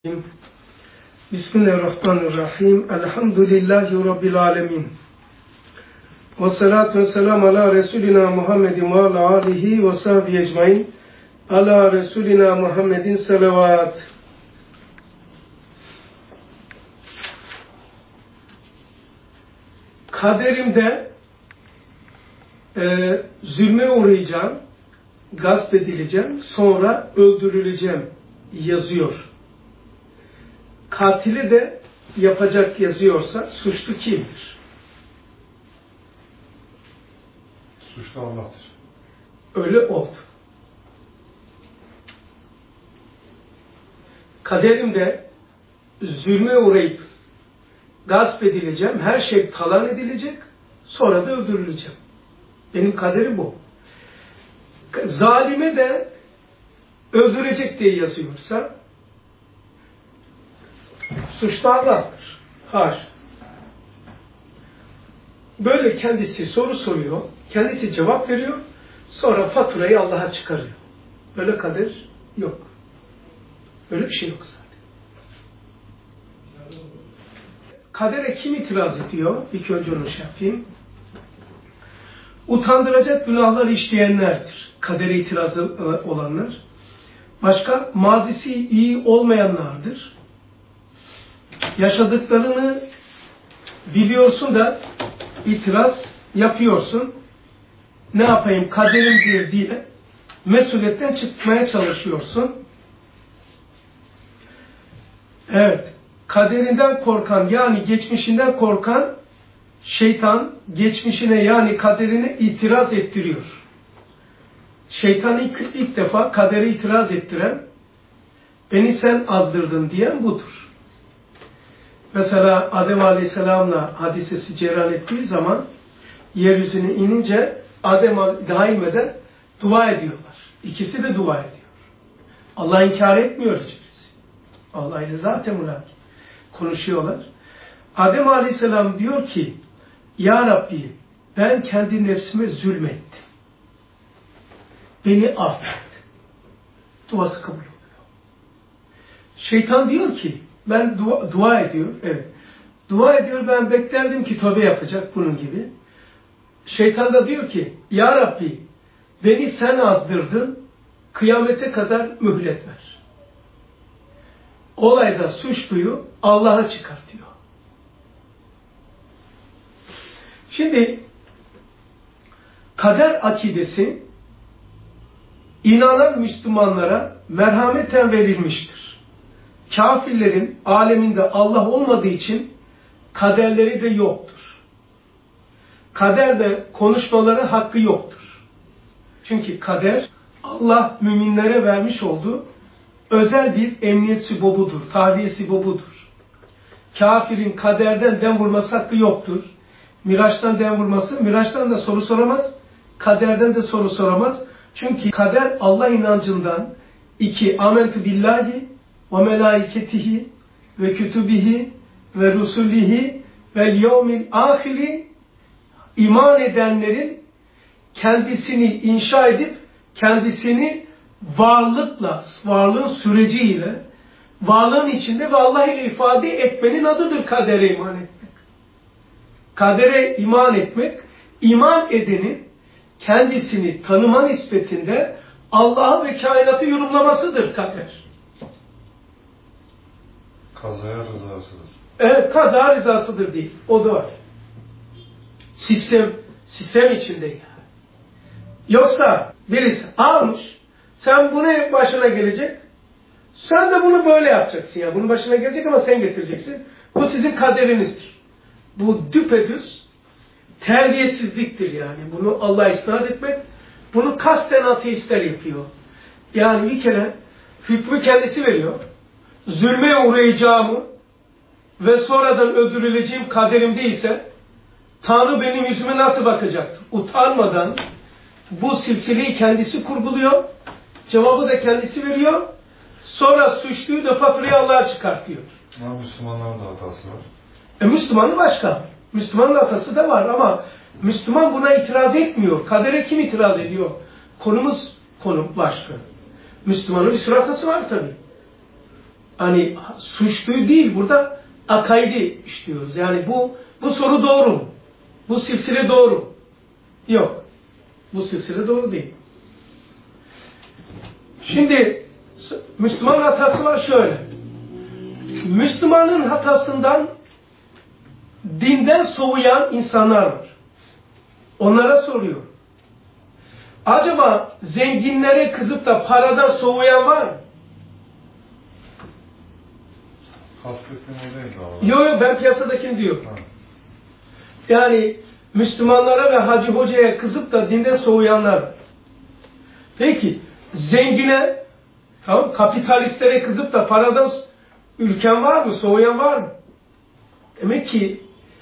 Bismillahirrahmanirrahim. Elhamdülillahi Rabbil alemin. Ve salatu ve selamu ala Resulina Muhammedin ve ala alihi ve sahbihi ecmain. Ala Resulina Muhammedin salavat. Kaderimde zulme uğrayacağım, gasp edileceğim, sonra öldürüleceğim yazıyor. Katili de yapacak yazıyorsa suçlu kimdir? Suçlu Allah'tır. Öyle oldu. Kaderimde zulme uğrayıp gasp edileceğim, her şey talan edilecek, sonra da öldürüleceğim. Benim kaderim bu. Zalime de öldürecek diye yazıyorsa suçlu Allah'tır. Haşa. Böyle kendisi soru soruyor, kendisi cevap veriyor, sonra faturayı Allah'a çıkarıyor. Böyle kader yok. Böyle bir şey yok zaten. Kadere kim itiraz ediyor? İlk önce onu şey yapayım. Utandıracak günahlar işleyenlerdir. Kadere itirazı olanlar. Başka, mazisi iyi olmayanlardır. Yaşadıklarını biliyorsun da itiraz yapıyorsun. Ne yapayım, kaderimdir diye mesuliyetten çıkmaya çalışıyorsun. Evet, kaderinden korkan, yani geçmişinden korkan şeytan geçmişine, yani kaderine itiraz ettiriyor. Şeytan ilk defa kadere itiraz ettiren, beni sen azdırdın diyen budur. Mesela Adem Aleyhisselam'la hadisesi cereyan ettiği zaman yeryüzüne inince Adem daim eden dua ediyorlar. İkisi de dua ediyor. Allah inkar etmiyor hiçbirisi. Allah ile zaten mülaki konuşuyorlar. Adem Aleyhisselam diyor ki, Ya Rabbi, ben kendi nefsime zulmettim. Beni affet. Duası kabul oluyor. Şeytan diyor ki, ben dua ediyor. Evet. Dua ediyor, ben beklerdim ki tövbe yapacak bunun gibi. Şeytan da diyor ki, Ya Rabbi, beni sen azdırdın, kıyamete kadar mühlet ver. Olayda suçluyu Allah'a çıkartıyor. Şimdi kader akidesi inanan Müslümanlara merhameten verilmiştir. Kafirlerin aleminde Allah olmadığı için kaderleri de yoktur. Kaderde konuşmaları hakkı yoktur. Çünkü kader Allah müminlere vermiş olduğu özel bir emniyet sibobudur, tahliye sibobudur. Kafirin kaderden dem vurması hakkı yoktur. Miraçtan dem vurması, Miraçtan da soru soramaz, kaderden de soru soramaz. Çünkü kader Allah inancından iki, amentu billahi ve melaiketihi ve kütübihi ve rusulihi ve yevmil ahiri, iman edenlerin kendisini inşa edip kendisini varlıkla, varlığın süreciyle, varlığın içinde ve Allah ile ifade etmenin adıdır kadere iman etmek. Kadere iman etmek, iman edenin kendisini tanıma nispetinde Allah'ı ve kainatı yorumlamasıdır kader. Kazaya rızasıdır. Evet, kaza rızasıdır değil. O da var. Sistem içinde yani. Yoksa birisi almış, sen bunu başına gelecek, sen de bunu böyle yapacaksın ya. Bunun başına gelecek ama sen getireceksin. Bu sizin kaderinizdir. Bu düpedüz terbiyesizliktir yani. Bunu Allah'a isnat etmek, bunu kasten ateistler yapıyor. Yani bir kere hükmü kendisi veriyor. Zulme uğrayacağımı ve sonradan öldürüleceğim kaderim değilse Tanrı benim yüzüme nasıl bakacaktır? Utanmadan bu silsileyi kendisi kurguluyor. Cevabı da kendisi veriyor. Sonra suçluyu da faturayı Allah'a çıkartıyor. Ama Müslümanların da hatası var. Müslümanın başka. Müslümanın hatası da var ama Müslüman buna itiraz etmiyor. Kadere kim itiraz ediyor? Konu başka. Müslümanın bir sürü hatası var tabii. hani suçlu değil, burada akaidi işliyoruz. Yani bu soru doğru mu? Bu silsile doğru mu? Yok. Bu silsile doğru değil. Şimdi Müslüman hatası var şöyle. Müslümanın hatasından dinden soğuyan insanlar var. Onlara soruyor. Acaba zenginlere kızıp da paradan soğuyan var mı? Kastettiğin o değil abi. Yok ben piyasadakini diyorum. Ha. Yani Müslümanlara ve Hacı Hoca'ya kızıp da dinden soğuyanlar var. Peki zengine, tamam, kapitalistlere kızıp da paradan ülken var mı? Soğuyan var mı? Demek ki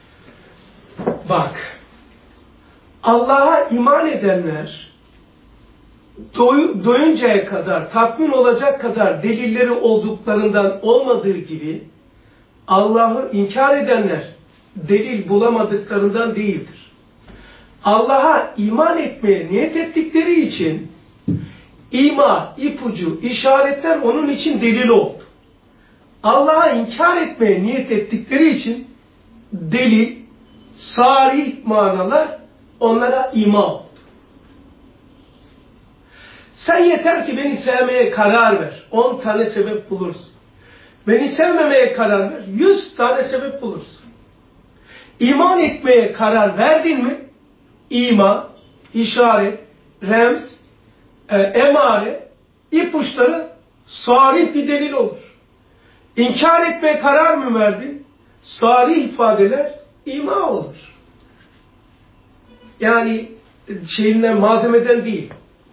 bak, Allah'a iman edenler doyuncaya kadar, tatmin olacak kadar delilleri olduklarından olmadığı gibi Allah'ı inkar edenler delil bulamadıklarından değildir. Allah'a iman etmeye niyet ettikleri için ima, ipucu, işaretler onun için delil oldu. Allah'a inkar etmeye niyet ettikleri için delil, sarih manalar onlara ima oldu. Sen yeter ki beni sevmeye karar ver. 10 tane sebep bulursun. Beni sevmemeye karar ver. 100 tane sebep bulursun. İman etmeye karar verdin mi? İma, işaret, remz, emare, ipuçları sarih bir delil olur. İnkar etmeye karar mı verdin? Sarih ifadeler ima olur. Yani şeyinden, malzemeden değil.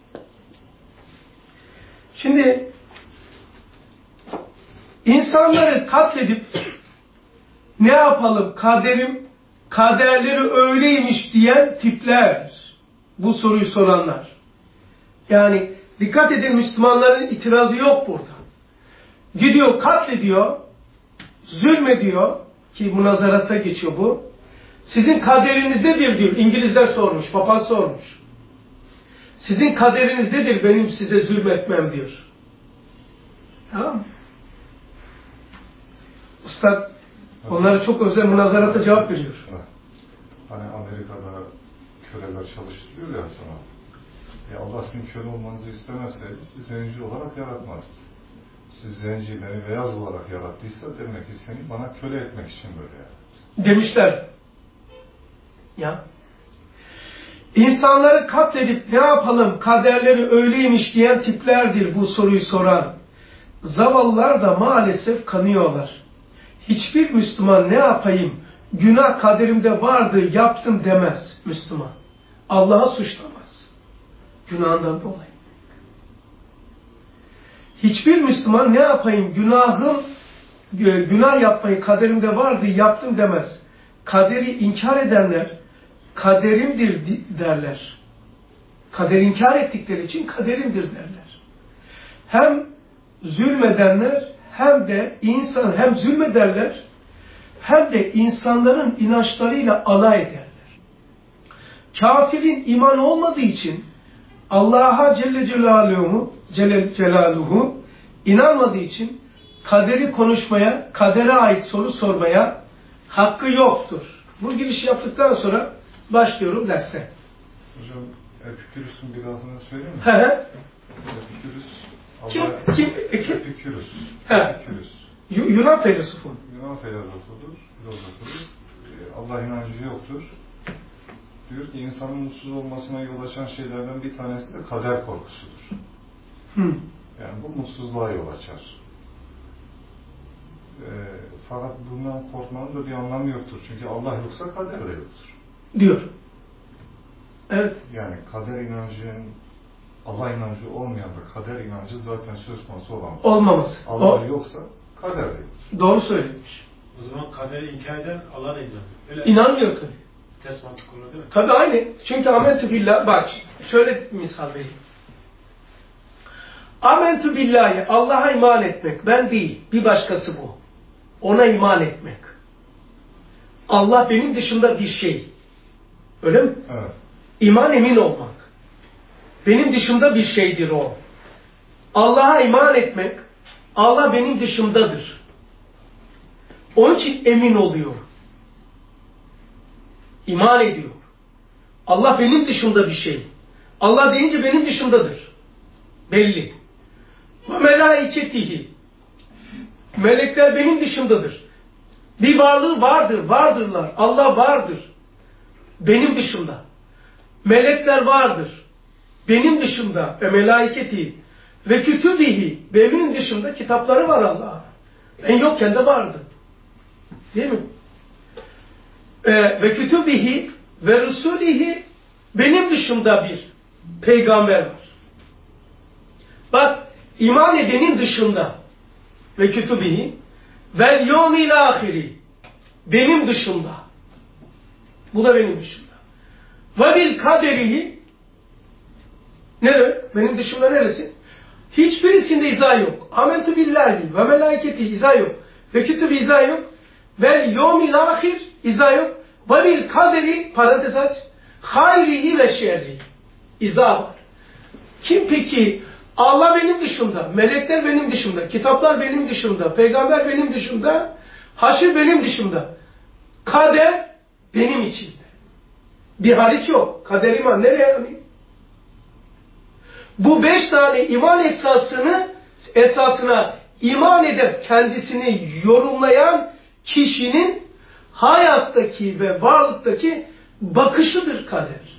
Şimdi insanları katledip ne yapalım, kaderleri öyleymiş diyen tipler, bu soruyu soranlar. Yani dikkat edin, Müslümanların itirazı yok burada. Gidiyor katlediyor, zulmediyor ki münazaratta geçiyor bu. Sizin kaderinizdedir diyor. İngilizler sormuş, papaz sormuş. Sizin kaderinizdedir benim size zulmetmem diyor. Tamam mı? Üstad onlara çok özel münazarata cevap veriyor. Hani Amerika'da köleler çalıştırıyor ya sana. Allah sizin köle olmanızı istemezseydi sizi zenci olarak yaratmazdı. Siz zencileri beyaz olarak yarattıysa demek ki seni bana köle etmek için böyle yarattı. Demişler. Ya. İnsanları katledip ne yapalım, kaderleri öyleymiş diyen tiplerdir bu soruyu soran. Zavallılar da maalesef kanıyorlar. Hiçbir Müslüman ne yapayım, günah kaderimde vardı, yaptım demez Müslüman. Allah'a suçlamaz. Günahından dolayı. Hiçbir Müslüman ne yapayım, günah yapmayı kaderimde vardı, yaptım demez. Kaderi inkar edenler, kaderimdir derler. Kaderi inkar ettikleri için kaderimdir derler. Hem zulmedenler hem de hem zulmederler hem de insanların inançlarıyla alay ederler. Kafirin imanı olmadığı için Allah'a Celle Celaluhu inanmadığı için kaderi konuşmaya, kadere ait soru sormaya hakkı yoktur. Bu girişi yaptıktan sonra başlıyorum derse. Hocam Epikürüs'ün bir lafını söyleyeyim mi? Epikürüs. Epikürüs. Yunan filozofu. Yunan filozofudur. Allah inancı yoktur. Diyor ki insanın mutsuz olmasına yol açan şeylerden bir tanesi de kader korkusudur. Yani bu mutsuzluğa yol açar. Fakat bundan korkmanın da bir anlamı yoktur. Çünkü Allah yoksa kader de yoktur. Diyor. Evet. Yani kader inancının, Allah inancı olmayan da kader inancı zaten söz konusu olamaz. Olmaması. Allah yoksa kader de yoktur. Doğru söylemiş. O zaman kaderi inkar eden Allah'a da inanmıyor. Öyle İnanmıyor tabii. ters mantık olur değil mi? Tabii aynı. Çünkü amentü billah, bak şöyle misal vereyim. Amentü billahi, Allah'a iman etmek, ben değil, bir başkası bu. Ona iman etmek. Allah benim dışında bir şey. Öyle mi? Evet. İman emin olmak. Benim dışında bir şeydir o. Allah'a iman etmek, Allah benim dışımdadır. Onun için emin oluyor. İman ediyor. Allah benim dışımda bir şey. Allah deyince benim dışımdadır. Belli. Ve melaiketihi. Melekler benim dışımdadır. Bir varlığı vardır, vardırlar. Allah vardır. Benim dışımda. Melekler vardır. Benim dışımda. Ve melaiketihi. Ve kütübihi. Benim dışımda kitapları var Allah'ın. Ben yokken de vardı. Değil mi? Ve kütübihi ve rusulihi. Benim dışımda bir peygamber var. Bak, iman edenin dışında ve kütübihi vel yevmil ahiri benim dışımda. Bu da benim dışımda. Ve bil kaderihi ne demek? Benim dışımda neresi? Hiçbirisinde izah yok. Amentu billahi ve melaiketi izah yok. Ve kütübü izah yok. Vel yevmil ahir izah yok. Ve bil kaderi parantez aç. Hayrihi ve şerrihi izah var. Kim peki? Allah benim dışımda, melekler benim dışımda, kitaplar benim dışımda, peygamber benim dışımda, haşir benim dışımda. Kader benim içimde. Bir hariç yok. Kader iman. Nereye yani? Bu 5 tane iman esasına iman edip kendisini yorumlayan kişinin hayattaki ve varlıktaki bakışıdır kader.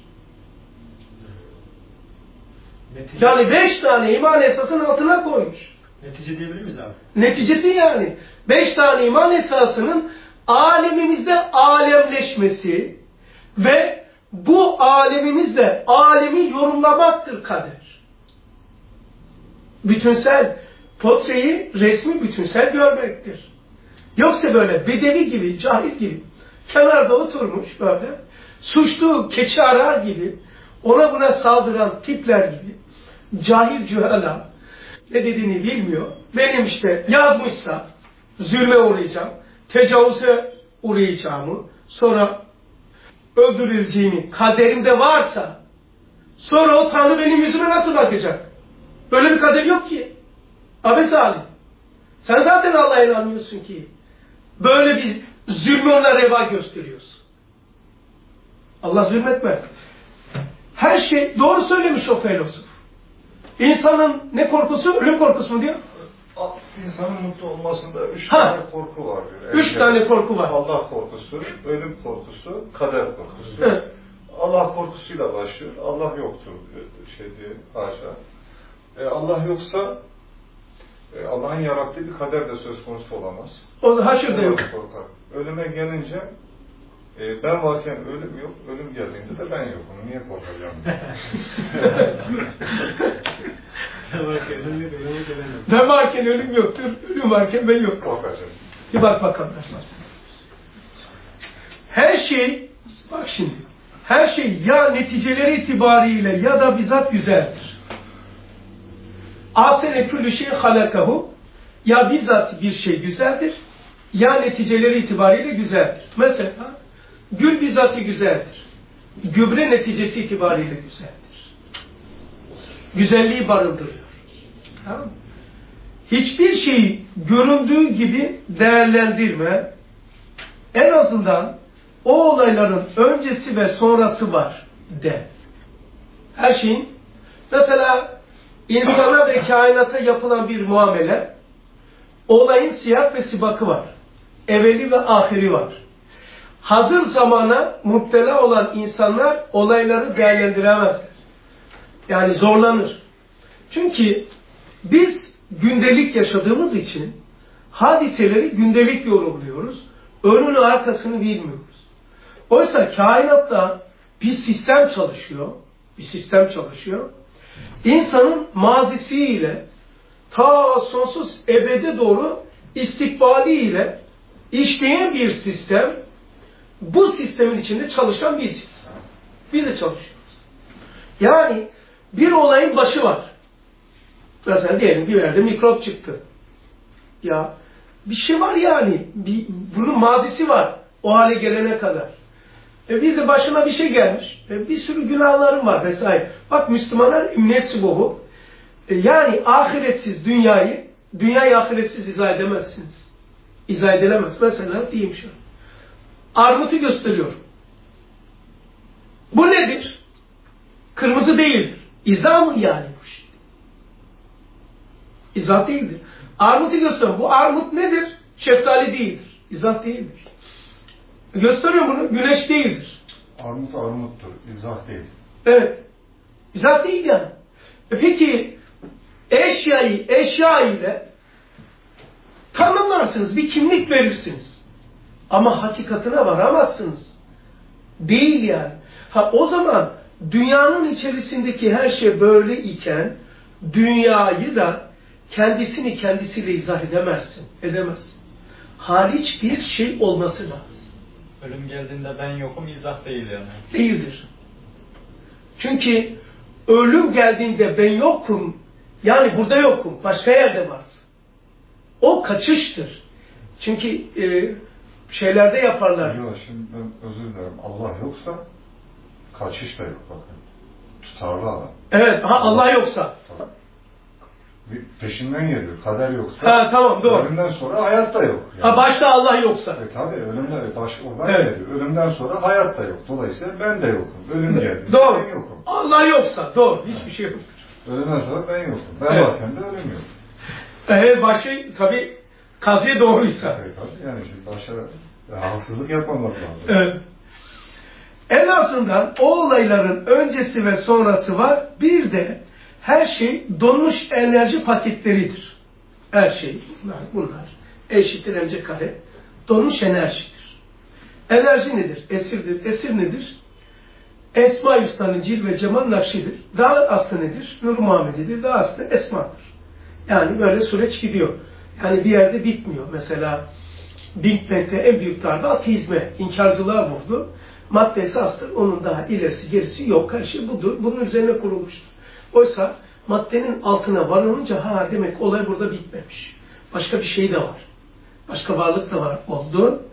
Yani 5 tane iman esasının altına koymuş. Netice diyebilir miyiz abi? Neticesi yani 5 tane iman esasının alemimizde alemleşmesi ve bu alemimizde alemi yorumlamaktır kader. Bütünsel, portreyi, resmi bütünsel görmektir. Yoksa böyle bedevi gibi, cahil gibi kenarda oturmuş böyle suçlu keçi arar gibi ona buna saldıran tipler gibi cahil cühala ne dediğini bilmiyor. Benim işte yazmışsa zulme uğrayacağım, tecavüze uğrayacağımı, sonra öldürüleceğimi kaderimde varsa sonra o Tanrı benim yüzüme nasıl bakacak? Böyle bir kader yok ki. Abes alim. Sen zaten Allah'a inanmıyorsun ki. Böyle bir zulmü ona reva gösteriyorsun. Allah zulmetmez. Her şey doğru söylemiş o filozof. İnsanın ne korkusu? Ölüm korkusu mu diyor? İnsanın mutlu olmasında 3 tane korku var diyor. 3 tane korku var. Allah korkusu, ölüm korkusu, kader korkusu. Evet. Allah korkusuyla başlıyor. Allah yoktur haşa. Allah yoksa Allah'ın yarattığı bir kader de söz konusu olamaz. O da haşırda yok. Korkar. Ölüme gelince ben varken ölüm yok, ölüm geldiğinde de ben yokum. Niye korkacağım? Ben varken ölüm yoktur, ölüm varken ben yokum. Korkacağım. Bir bak bakalım. Her şey, bak şimdi, her şey ya neticeleri itibariyle ya da bizzat güzeldir. Asene küllü şey halakahu, ya bizzat bir şey güzeldir, ya neticeleri itibariyle güzeldir. Mesela, gül bizzatı güzeldir. Gübre neticesi itibariyle güzeldir. Güzelliği barındırıyor. Tamam mı? Hiçbir şeyi göründüğü gibi değerlendirme. En azından o olayların öncesi ve sonrası var de. Her şeyin, mesela insana ve kainata yapılan bir muamele, olayın siyah ve sibakı var. Evveli ve ahiri var. Hazır zamana müptela olan insanlar olayları değerlendiremezler. Yani zorlanır. Çünkü biz gündelik yaşadığımız için hadiseleri gündelik yorumluyoruz. Önünü arkasını bilmiyoruz. Oysa kainatta bir sistem çalışıyor. Bir sistem çalışıyor. İnsanın mazisiyle ta sonsuz ebede doğru istikbaliyle işleyen bir sistem, bu sistemin içinde çalışan bir sistem. Biz de çalışıyoruz. Yani bir olayın başı var. Mesela diyelim bir yerde mikrop çıktı. Ya bir şey var yani. Bunun mazisi var. O hale gelene kadar. Bir de başına bir şey gelmiş. Bir sürü günahlarım var vesaire. Bak Müslümanlar ümniyetçi bu. Yani ahiretsiz dünyayı dünyayı ahiretsiz izah edemezsiniz. İzah edilemez. Mesela diyeyim şöyle. Armutu gösteriyor. Bu nedir? Kırmızı değildir. İzah mı yani bu şey? İzah değildir. Armutu gösteriyor. Bu armut nedir? Şeftali değildir. İzah değildir. Gösteriyor bunu. Güneş değildir. Armut armuttur. İzah değil. Evet. İzah değil yani. Peki eşyayı eşya ile tanımlarsınız. Bir kimlik verirsiniz. Ama hakikatine varamazsınız. Değil yani. O zaman dünyanın içerisindeki her şey böyle iken dünyayı da kendisini kendisiyle izah edemezsin. Edemezsin. Hariç bir şey olması lazım. Ölüm geldiğinde ben yokum, izah değil yani. Değildir. Çünkü ölüm geldiğinde ben yokum, yani burada yokum, başka yerde varsın. O kaçıştır. Çünkü şeylerde yaparlar. Yok, şimdi ben özür dilerim. Allah yoksa kaçış da yok bakın. Tutarlı adam. Evet, Allah yoksa. Tabii. Bir peşinden geliyor. Kader yoksa. Tamam, doğru. Ölümden sonra hayat da yok. Yani. Başta Allah yoksa. Tabii ölümden oradan geliyor. Ölümden sonra hayat da yok. Dolayısıyla ben de yokum. Ölüm geldi. Doğru. Ben yokum. Allah yoksa. Doğru. Hiçbir şey yok. Ölümden sonra ben yokum. Ben varken de ölüm yok. Başı tabii kaziye doğruysa. Evet, tabii. Yani şimdi başa haksızlık yapmamak lazım. Evet. En azından o olayların öncesi ve sonrası var. Bir de her şey donmuş enerji paketleridir. Her şey, bunlar eşittir mc kare, donmuş enerjidir. Enerji nedir? Esirdir. Esir nedir? Esma-i Hüsna'nın cilve cemal nakşidir. Daha aslı nedir? Nur Muhammedidir. Daha aslı esmadır. Yani böyle süreç gidiyor. Yani bir yerde bitmiyor. Mesela Big Bang'de en büyük darbe ateizme, inkarcılığa vurdu. Madde esastır. Onun daha ilerisi gerisi yok. Her şey budur. Bunun üzerine kurulmuştur. Oysa maddenin altına varılınca demek olay burada bitmemiş. Başka bir şey de var. Başka varlık da var oldu.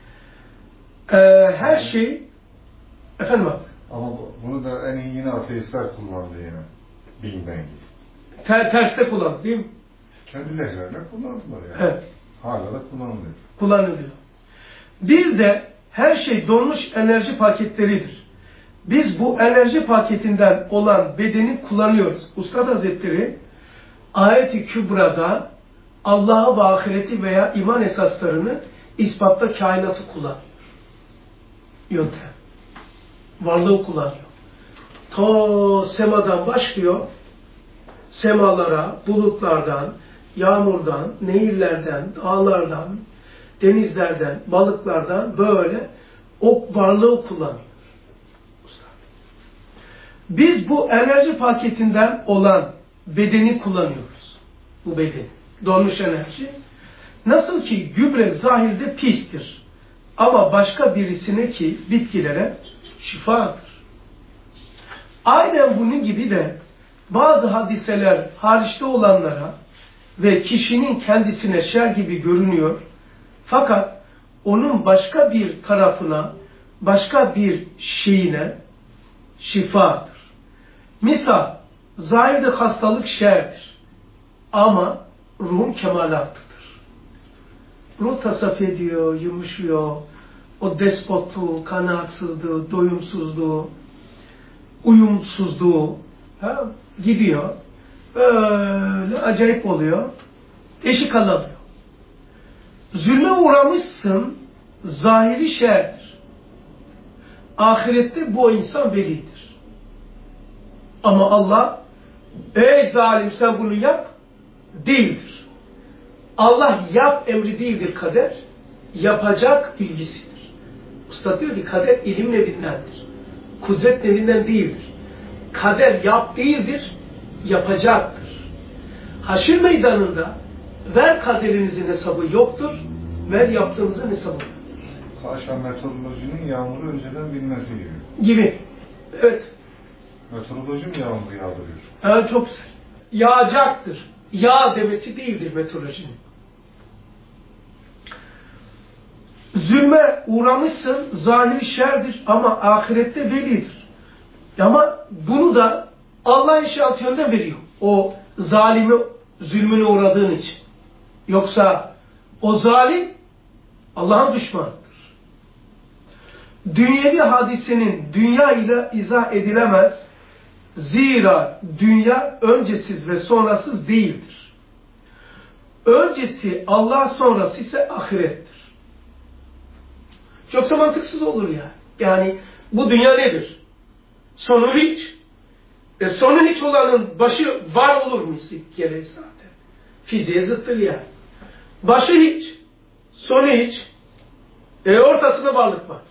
Her şey efendim abi. Ama bunu da en iyi yine ateistler kullandı yine. Big Bang. Terste kullandı değil mi? Kendi lehlerine kullandılar yani. Evet. Hala da kullanılıyor. Kullanılıyor. Bir de her şey donmuş enerji paketleridir. Biz bu enerji paketinden olan bedeni kullanıyoruz. Üstad Hazretleri Ayet-i Kübra'da Allah'ı ve ahireti veya iman esaslarını ispatta kainatı kullanıyor. Yöntem. Varlığı kullanıyor. Ta semadan başlıyor, semalara, bulutlardan, yağmurdan, nehirlerden, dağlardan, denizlerden, balıklardan böyle o varlığı kullanıyor. Biz bu enerji paketinden olan bedeni kullanıyoruz. Bu bedeni. Donmuş enerji. Nasıl ki gübre zahirde pistir. Ama başka birisine ki bitkilere şifadır. Aynen bunun gibi de bazı hadiseler hariçte olanlara ve kişinin kendisine şer gibi görünüyor. Fakat onun başka bir tarafına, başka bir şeyine şifadır. Misal, zahirde hastalık şerdir. Ama ruhun kemalattıdır. Ruh tasaf ediyor, yumuşuyor. O despotluğu, kanaatsızlığı, doyumsuzluğu, uyumsuzluğu gidiyor. Böyle acayip oluyor. Eşik alıyor. Zulme uğramışsın, zahiri şerdir. Ahirette bu insan velidir. Ama Allah, ey zalim sen bunu yap, değildir. Allah yap emri değildir kader, yapacak bilgisidir. Usta diyor ki kader ilim nevindendir. Kudret nevinden değildir. Kader yap değildir, yapacaktır. Haşir meydanında ver kaderinizin hesabı yoktur, ver yaptığınızın hesabı vardır. Haşa meteorolojinin yağmuru önceden bilmesi gibi. Gibi. Evet. Meteoroloji mi yağmuru yağdırıyor? Evet, çok güzel. Yağacaktır. Yağ demesi değildir meteorolojinin. Zulme uğramışsın, zahiri şerdir ama ahirette velidir. Ama bunu da Allah inşaat yönde veriyor. O zalimi zulmüne uğradığın için. Yoksa o zalim Allah'ın düşmanıdır. Dünyevi hadisenin dünya ile izah edilemez. Zira dünya öncesiz ve sonrasız değildir. Öncesi Allah, sonrası ise ahirettir. Yoksa mantıksız olur ya. Yani bu dünya nedir? Sonu hiç. Sonu hiç olanın başı var olur mu gereği zaten? Fiziğe zıttır yani. Başı hiç, sonu hiç, ortasında varlık var.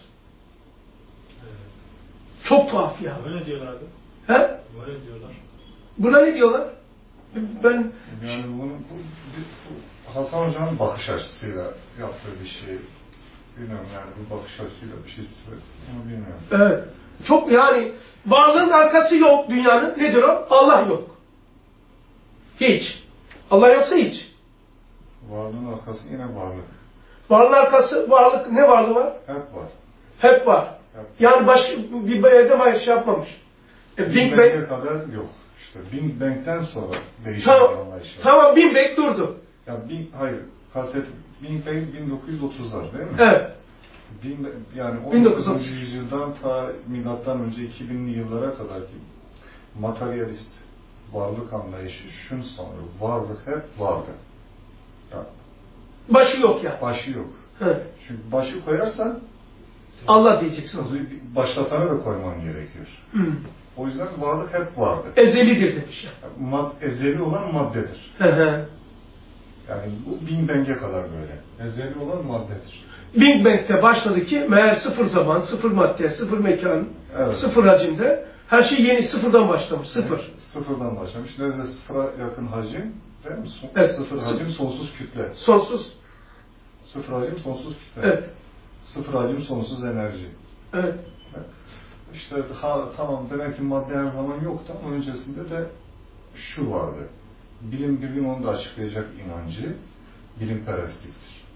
Çok tuhaf ya. Öyle diyorlar abi. He? Öyle diyorlar. Buna ne diyorlar? Ben Yani bu Hasan Hoca'nın bakış açısıyla yaptığı bir şey. Bilmiyorum yani bu bakış açısıyla bir şey söyledi. Onu bilmiyorum. evet. Çok yani varlığın arkası yok dünyanın. Nedir o? Allah yok. Hiç. Allah yoksa hiç. Varlığın arkası yine varlık. Varlığın arkası, varlık, ne varlığı var? Hep var. Hep var. Hep. Yani bir evde baş yapmamış. Big Bang'e kadar yok. İşte Big Bang'den sonra değişen bir anlayış var. Tamam, Big Bang durdu. Ya hayır, Big Bang 1930'lar değil mi? Evet. Yani 1930. 19. yüzyıldan ta milattan önce 2000'li yıllara kadar ki materyalist varlık anlayışı şunu sanıyor. Varlık hep vardı. Yani, Başı yok yani. başı yok. Evet. Çünkü başı koyarsan Allah diyeceksin. başlatanı da koyman gerekiyor. O yüzden varlık hep vardı. Ezelidir demiş. Ezeli olan maddedir. Yani bu Big Bang'e kadar böyle. Ezeli olan maddedir. Big Bang'de başladı ki meğer sıfır zaman, sıfır madde, sıfır mekan, evet. Sıfır hacimde her şey yeni sıfırdan başlamış. Sıfır. Evet, sıfırdan başlamış. Nerede sıfıra yakın hacim, değil mi? Evet. Sıfır hacim, sonsuz kütle. Sonsuz. Sıfır hacim, sonsuz kütle. Evet. Sıfır hacim, sonsuz enerji. Evet. İşte tamam demek ki madde her zaman yoktu ama öncesinde de şu vardı. Bilim bir gün onu da açıklayacak inancı bilimperestliktir.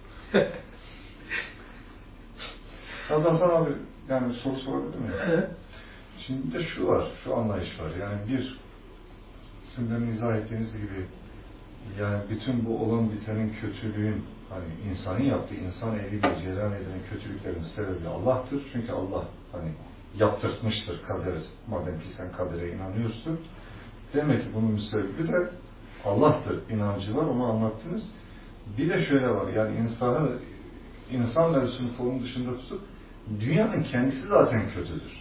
Hasan abi yani soru sorabilir miyim? Evet. Şimdi de şu var, şu anlayış var. Yani sizin demin izah ettiğiniz gibi yani bütün bu olan bitenin kötülüğün hani insanın yaptığı, insan eliyle cereyan edilen kötülüklerin sebebi Allah'tır. Çünkü Allah hani yaptırtmıştır kaderi. Madem ki sen kadere inanıyorsun. Demek ki bunun sebebi de Allah'tır. İnancı var, onu anlattınız. Bir de şöyle var, yani insan mevzusunu konunun dışında tutup dünyanın kendisi zaten kötüdür.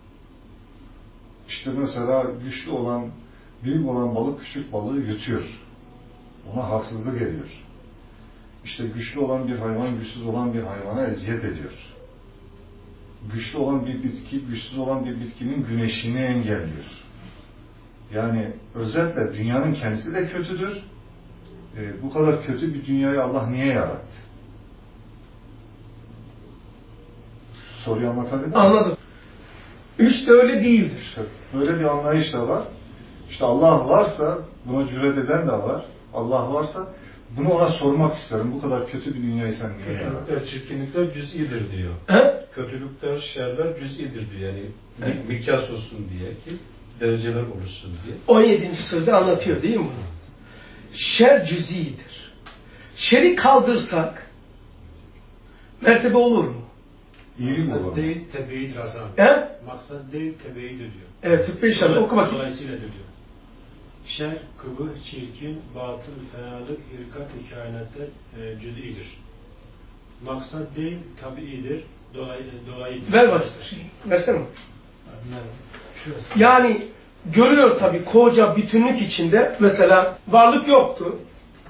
İşte mesela güçlü olan, büyük olan balık küçük balığı yutuyor. Ona haksızlık ediyor. İşte güçlü olan bir hayvan, güçsüz olan bir hayvana eziyet ediyor. Güçlü olan bir bitki, güçsüz olan bir bitkinin güneşini engelliyor. Yani özetle dünyanın kendisi de kötüdür. Bu kadar kötü bir dünyayı Allah niye yarattı? Soruyu anlatabildim mi? Anladım. İşte öyle değildir. İşte böyle bir anlayış da var. İşte Allah varsa, buna cüret eden de var. Allah varsa, bunu ona sormak isterim. Bu kadar kötü bir dünyayı sen niye yarattın? Kötülükler, çirkinlikler cüz'idir diyor. He? Kötülükler, şerler cüz'idir diyor. Yani mikyas olsun diye ki dereceler oluşsun diye. 17. sözde anlatıyor değil mi? Şer cüz'idir. Şeri kaldırsak mertebe olur mu? İyilik olur. Maksat değil, tebeyidir Hasan abi. He? Maksat değil, tebeyidir diyor. Evet, Tıbbi İşler oku bakayım. Dolayısıyla diyor. Şer, kıbıh, çirkin, batıl, fenalık, hirkat-ı kainatta cüz'idir. Maksat değil, tabiidir, dolayıdır. Ver bakayım. Versene. Yani görüyor tabii koca bütünlük içinde mesela varlık yoktu.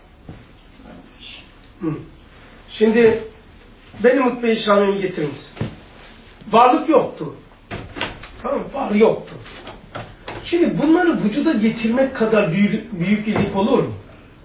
Şimdi benim Mutbe-i Şami'yi getirir misin? Varlık yoktu. Tamam mı? Var yoktu. Şimdi bunları vücuda getirmek kadar büyük iyilik olur mu?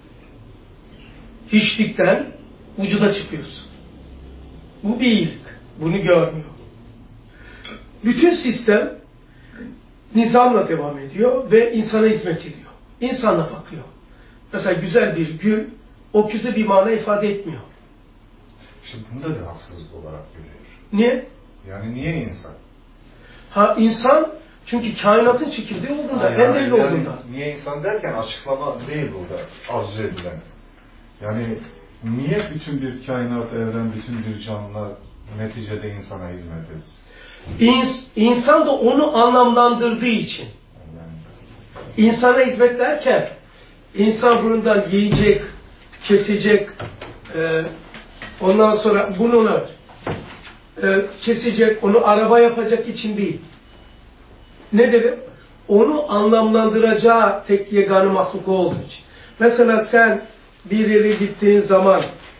Hiçlikten vücuda çıkıyorsun. Bu bir iyilik. Bunu görmüyor. Bütün sistem nizamla devam ediyor ve insana hizmet ediyor. İnsanla bakıyor. Mesela güzel bir gül, o güzel bir mana ifade etmiyor. Şimdi bunu da bir haksızlık olarak görüyor. Niye? Yani niye insan? İnsan çünkü kainatın çekirdeği olduğunda, en belli olduğunda. Niye insan derken açıklama değil burada arzu edilen. Yani niye bütün bir kainat, evren, bütün bir canlılar neticede insana hizmet etsin? İnsan da onu anlamlandırdığı için. İnsana hizmet derken insan bundan yiyecek, kesecek, ondan sonra bunu kesecek, onu araba yapacak için değil. Ne dedim? Onu anlamlandıracağı tek yegane mahluk olduğu için. Mesela sen bir yere gittiğin zaman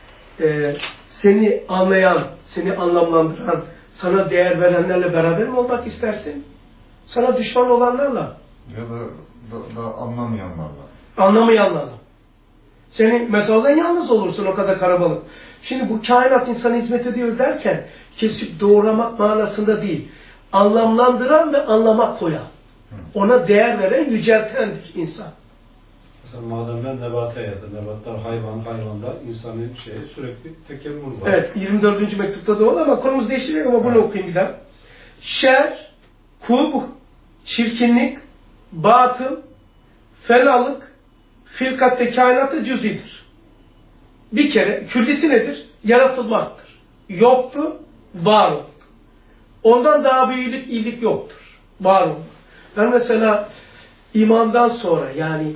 seni anlayan, seni anlamlandıran, sana değer verenlerle beraber mi olmak istersin? Sana düşman olanlarla. Ya da anlamayanlarla. Anlamayanlarla. Senin mesela yalnız olursun o kadar kalabalık. Şimdi bu kainat insana hizmet ediyor derken kesip doğramak manasında değil. Anlamlandıran ve anlamak koyan. Ona değer veren, yüceltendir insan. Mesela madenler nebata yadır. Nebatlar hayvanlar insanın sürekli tekemmür var. Evet, 24. mektupta da var ama konumuz değişecek ama bunu okuyayım bir daha. Şer, kub, çirkinlik, batıl, fenalık, filkatte kainatı cüzidir. Bir kere küllisi nedir? Yaratılmaktır. Yoktu, var oldu. Ondan daha büyük iyilik yoktur. Var oldu. Ben mesela imandan sonra yani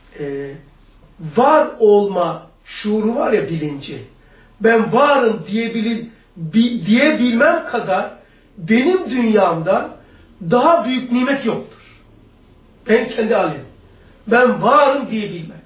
var olma şuuru var ya, bilinci. Ben varım diyebilmem kadar benim dünyamda daha büyük nimet yoktur. Ben kendi alemim. Ben varım diyebilmek.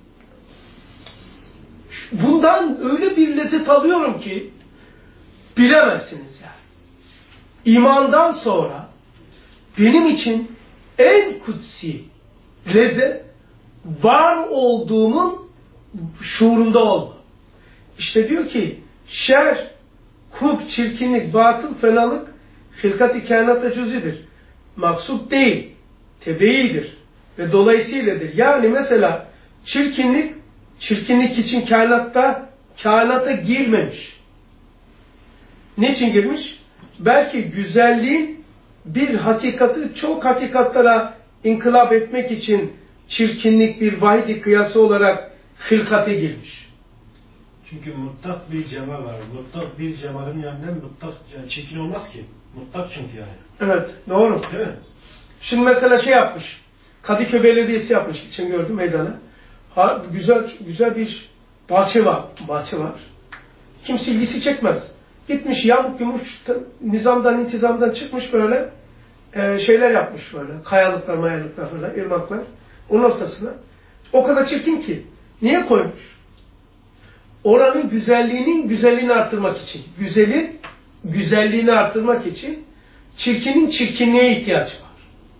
Bundan öyle bir lezzet alıyorum ki bilemezsiniz yani. İmandan sonra benim için en kutsi lezzet var olduğumun şuurunda olma. İşte diyor ki şer, kub, çirkinlik, batıl, fenalık hilkat-i kainata cüzidir. Maksut değil, tebeidir ve dolayısıyladır. Yani mesela çirkinlik için kainata girmemiş. Niçin girmiş? Belki güzelliğin bir hakikati çok hakikatlara inkılap etmek için çirkinlik bir vahid-i kıyası olarak hilkate girmiş. Çünkü mutlak bir cemal var. Mutlak bir cemalin yanında mutlak yani çirkin olmaz ki. Mutlak çünkü yani. Evet, doğru. Değil mi? Şimdi mesela yapmış. Kadıköy Belediyesi yapmış. İçin gördüm meydana. Güzel bir bahçe var. Kimse ilgisi çekmez. Gitmiş yamuk yumuş intizamdan çıkmış böyle şeyler yapmış böyle. Kayalıklar, mayalıklar falan, ırmaklar. Onun ortasına. O kadar çirkin ki. Niye koymuş? Oranın güzelliğini artırmak için. Güzelliğini artırmak için çirkinin çirkinliğe ihtiyaç var.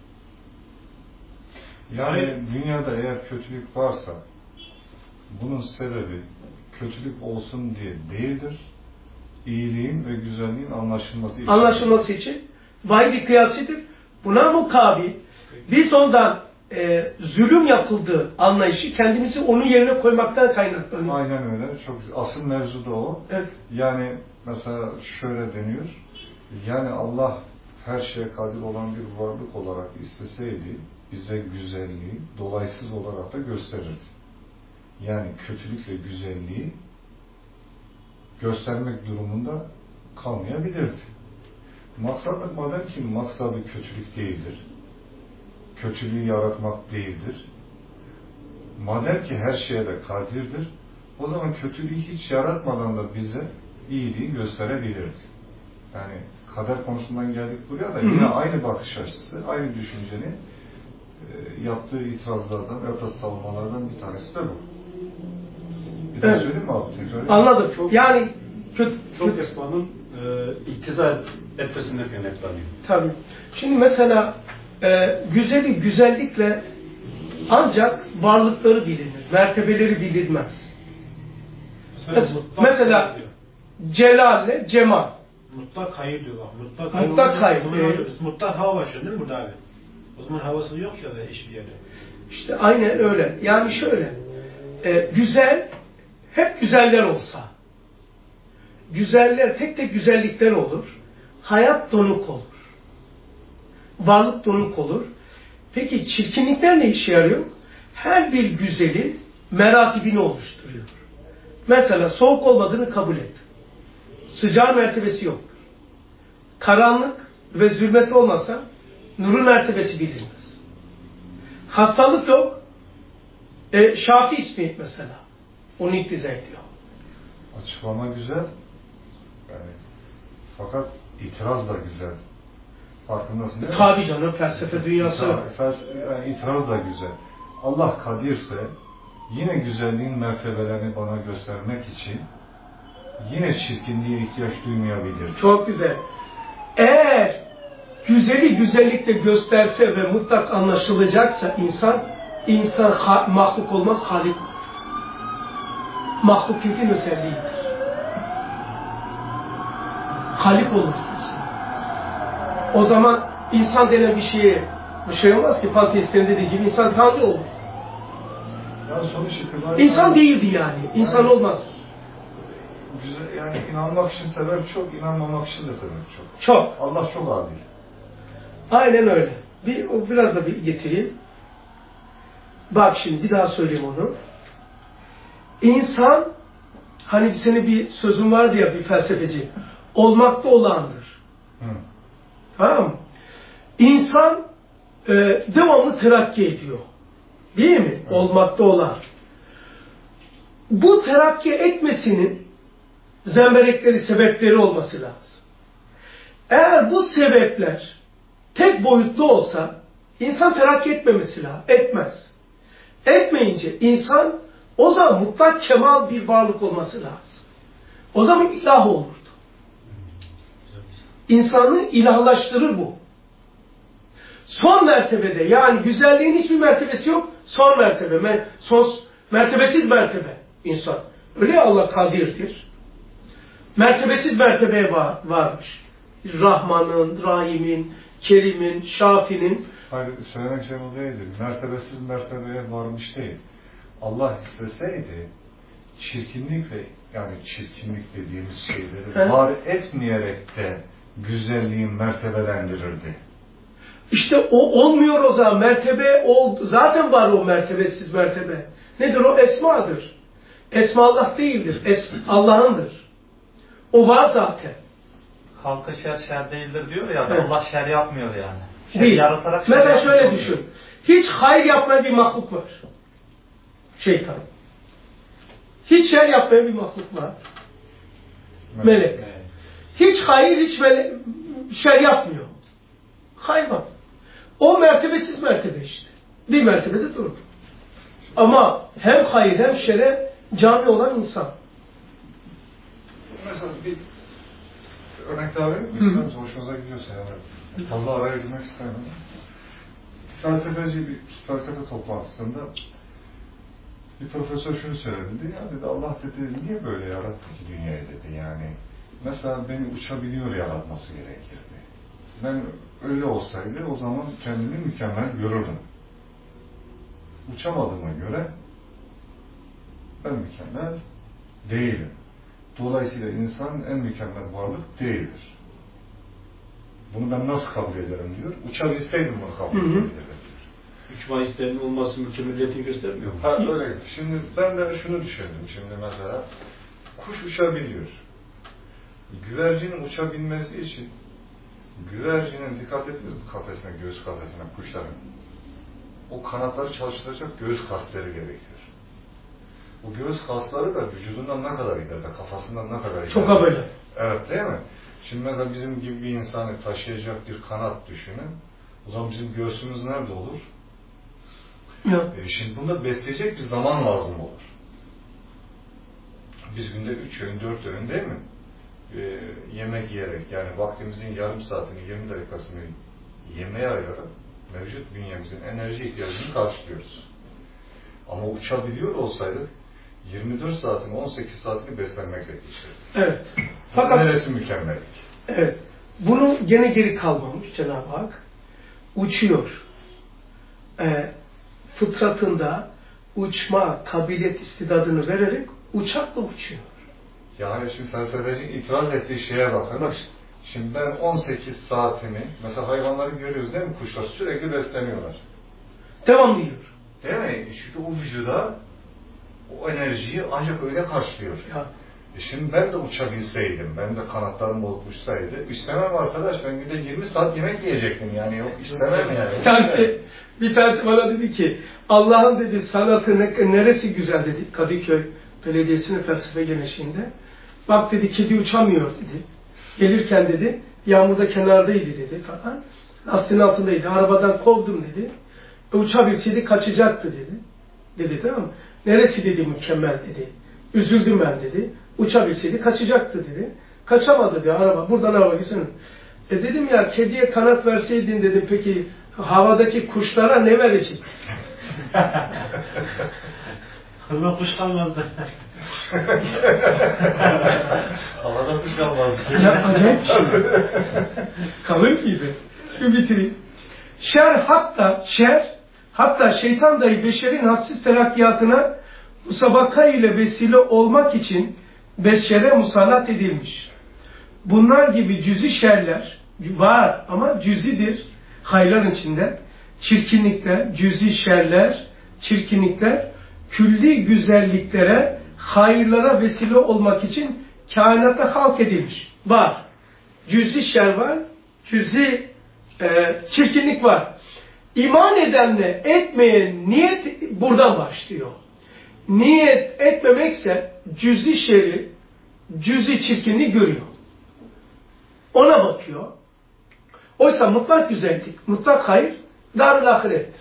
Yani dünyada eğer kötülük varsa bunun sebebi kötülük olsun diye değildir. İyiliğin ve güzelliğin anlaşılması için vahid-i kıyasıdır. Buna mukabil biz ondan zulüm yapıldığı anlayışı kendimizi onun yerine koymaktan kaynaklanıyor. Aynen öyle. Çok asıl mevzu da o. Evet. Yani mesela şöyle deniyor. Yani Allah her şeye kadir olan bir varlık olarak isteseydi bize güzelliği dolaysız olarak da gösterirdi. Yani kötülükle güzelliği göstermek durumunda kalmayabilirdi. Madem ki maksadı kötülük değildir, kötülüğü yaratmak değildir, madem ki her şeye de kadirdir, o zaman kötülüğü hiç yaratmadan da bize iyiliği gösterebilirdi. Yani kader konusundan geldik buraya da yine aynı bakış açısı, aynı düşüncenin yaptığı itirazlardan veya da savunmalardan bir tanesi de bu. Bir daha söyleyeyim mi abi? Tekrar. Anladım. Yani çok esmanın iktizar etmesinden kaynaklanıyor. Tabii. Şimdi mesela güzellikle ancak varlıkları bilinir, mertebeleri bilinmez. Mesela celalle cemal. Mutlak hayır diyor bak. Mutlak hayır. Mutlak hava başlıyor değil mi burada abi? O zaman havası yok ya da hiçbir yerde. İşte aynen öyle. Yani şöyle. Güzel, hep güzeller olsa. Güzeller, tek güzellikler olur. Hayat donuk olur. Varlık donuk olur. Peki çirkinlikler ne işe yarıyor? Her bir güzelin meratibini oluşturuyor. Mesela soğuk olmadığını kabul et. Sıcağın mertebesi yoktur. Karanlık ve zulmet olmasa nurun mertebesi bilinmez. Hastalık yok. Şafi ismi mesela. Onu iktiza ediyor. Açıklama güzel. Yani, fakat itiraz da güzel. Farkındasın değil mi? Tabii canım, felsefe dünyası. Yani itiraz da güzel. Allah kadirse yine güzelliğin mertebelerini bana göstermek için yine çirkinliğe ihtiyaç duymayabilir. Çok güzel. Eğer güzeli güzellikle gösterse ve mutlak anlaşılacaksa insan mahluk olmaz, halik olur. Mahlukiyetin özelliğidir. Halik olur insan. O zaman insan denen bir şey olmaz ki, panteistlerin dediği gibi insan Tanrı olur. Ya sonuç itibariyle İnsan değildi yani. İnsan olmaz. Güzel, yani inanmak için sebep çok, inanmamak için de sebep çok. Çok. Allah çok adil. Aynen öyle. Biraz da bir getireyim. Bak şimdi bir daha söyleyeyim onu. İnsan, hani senin bir sözün vardı ya, bir felsefeci, olmakta olandır. Tamam mı? İnsan devamlı terakki ediyor. Değil mi? Evet. Olmakta olan. Bu terakki etmesinin zemberekleri, sebepleri olması lazım. Eğer bu sebepler tek boyutlu olsa insan terakki etmemesi lazım. Etmez. Etmeyince insan o zaman mutlak kemal bir varlık olması lazım. O zaman ilah olurdu. İnsanı ilahlaştırır bu. Son mertebede, yani güzelliğin hiçbir mertebesi yok. Son mertebe, mertebesiz mertebe insan. Öyle ya, Allah kadirdir. Mertebesiz mertebeye varmış. Rahman'ın, Rahim'in, Kerim'in, Şafi'nin. Hayır, söylemek şey bu değildir. Mertebesiz mertebeye varmış değil. Allah isteseydi çirkinlikle, yani çirkinlik dediğimiz şeyleri var etmeyerek de güzelliğin mertebelendirirdi. İşte o olmuyor o zaman. Mertebe zaten var o mertebesiz mertebe. Nedir o? Esmadır. Esma Allah değildir. Allah'ındır. O var zaten. Halka şer değildir diyor ya. Evet. Allah şer yapmıyor yani. Değil. Mesela şöyle düşün. Hiç hayır yapmayan bir mahluk var. Şeytan. Hiç şer yapmayan bir mahluk var. Melek. Hiç hayır, hiç şer yapmıyor. Hayvan. O mertebesiz mertebe işte. Bir mertebede durur. Ama hem hayır hem şere cami olan insan. Mesela bir örnek daha verir misiniz? Hoşunuza gidiyorsa yani. Fazla araya girmek istemiyorum. Felsefeci bir felsefe toplantısında bir profesör şunu söyledi. Ya dedi, Allah dedi niye böyle yarattı ki dünyayı dedi yani. Mesela beni uçabiliyor yaratması gerekirdi. Ben öyle olsaydı o zaman kendimi mükemmel görürdüm. Uçamadığıma göre ben mükemmel değilim. Dolayısıyla insan en mükemmel varlık değildir. Bunu ben nasıl kabul ederim diyor. Uçabilseydim bunu kabul ederim diyor. 3 Mayıs'ların olması mükemmeliyetini göstermiyor mu? Ha öyle. Şimdi ben de şunu düşündüm. Şimdi mesela kuş uçabiliyor. Güvercinin uçabilmesi için güvercinin, dikkat ettiniz mi kafesine, göğüs kafesine, kuşların? O kanatları çalıştıracak göğüs kasları gerekiyor. O göğüs kasları da vücudundan ne kadar ileride, kafasından ne kadar ileride. Çok böyle. Evet değil mi? Şimdi mesela bizim gibi bir insanı taşıyacak bir kanat düşünün. O zaman bizim göğsümüz nerede olur? Şimdi bunda besleyecek bir zaman lazım olur. Biz günde 3 öğün, 4 öğün değil mi? Yemek yiyerek, yani vaktimizin yarım saatini, 20 dakikasını yemeğe ayırarak mevcut bünyemizin enerji ihtiyacını karşılıyoruz. Ama uçabiliyor olsaydık 24 saatini, 18 saatini beslenmekle geçirdik. Evet. Fakat neresi mükemmellik? Evet. Bunu gene geri kalmamış Cenab-ı Hak. Uçuyor. Fıtratında uçma kabiliyet istidadını vererek uçakla uçuyor. Yani şimdi felsefeci itiraz ettiği şeye bakın. Bak. Şimdi ben 18 saatimi, mesela hayvanları görüyoruz değil mi? Kuşlar sürekli besleniyorlar. Devam diyor. Değil mi? Çünkü o vücuda o enerjiyi ancak öyle karşılıyor. Ya. Şimdi ben de uçabilseydim, ben de kanatlarım oluşsaydı, istemem arkadaş, ben günde 20 saat yemek yiyecektim yani, yok istemem yani. Bir tanesi bana dedi ki, Allah'ın dedi sanatı neresi güzel dedi, Kadıköy Belediyesi'nin felsefe genişliğinde. Bak dedi, kedi uçamıyor dedi. Gelirken dedi, yağmurda kenardaydı dedi falan. Lastiğin altındaydı, arabadan kovdum dedi. Uçabilseydi kaçacaktı dedi. Dedi tamam mı? Neresi dedi mükemmel dedi. Üzüldüm ben dedi. Uçabilseydi kaçacaktı dedi. Kaçamadı dedi araba. Buradan araba gitsin. Dedim ya kediye kanat verseydin dedim, peki havadaki kuşlara ne verecek? Ama kuş kalmazdı. Havada kuş kalmaz. Ya acayip bir şey. Kalır mıydı? Şu bitireyim. Şer hatta şeytan dahi beşerin hadsiz terakkiyatına musabaka ile vesile olmak için beşere musallat edilmiş. Bunlar gibi cüzi şerler var ama cüzidir hayırların içinde. Çirkinlikler, cüzi şerler, çirkinlikler, külli güzelliklere, hayırlara vesile olmak için kainata halk edilmiş. Var. Cüzi şer var, cüzi çirkinlik var. İman edenle etmeyen niyet buradan başlıyor. Niyet etmemekse cüzi şeri, cüzi çirkinliği görüyor. Ona bakıyor. Oysa mutlak güzellik, mutlak hayır, darul ahirettir.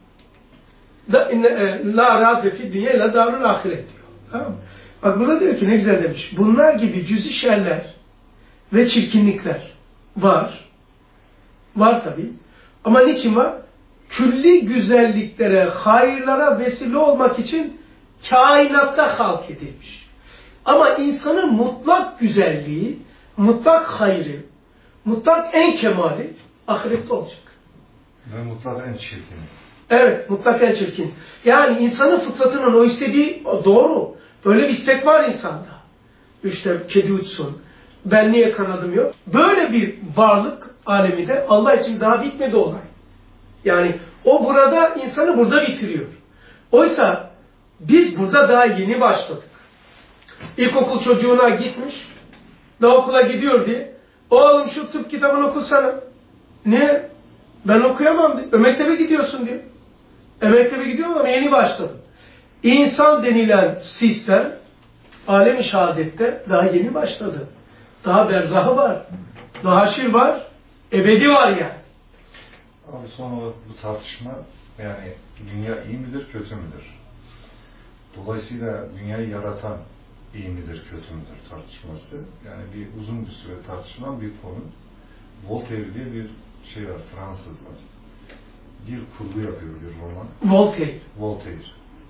La râbe fi dünya la darul ahiret diyor. Tamam mı? Bak burada diyor ki ne güzel demiş. Bunlar gibi cüzi şerler ve çirkinlikler var. Var tabii. Ama niçin var? Külli güzelliklere, hayırlara vesile olmak için kainatta halk edilmiş. Ama insanın mutlak güzelliği, mutlak hayrı, mutlak en kemali ahirette olacak. Ve mutlak en çirkin. Evet, mutlak en çirkin. Yani insanın fıtratının o istediği doğru. Böyle bir istek var insanda. İşte kedi uçsun, ben niye kanadım yok? Böyle bir varlık aleminde Allah için daha bitmedi olay. Yani o burada, insanı burada bitiriyor. Oysa biz burada daha yeni başladık. İlkokul çocuğuna gitmiş, daha okula gidiyor diye. Oğlum şu tıp kitabını okusana. Niye? Ben okuyamam diyor. Mektebe gidiyorsun diyor. Mektebe gidiyorum ama yeni başladım. İnsan denilen sistem alem-i şehadette daha yeni başladı. Daha berzahı var. Daha haşir var. Ebedi var yani. Abi son olarak bu tartışma, yani dünya iyi midir, kötü müdür? Dolayısıyla dünyayı yaratan iyi midir, kötü müdür tartışması. Yani bir uzun bir süre tartışılan bir konu. Voltaire diye bir şey var, Fransız var. Bir kurgu yapıyor bir roman. Voltaire.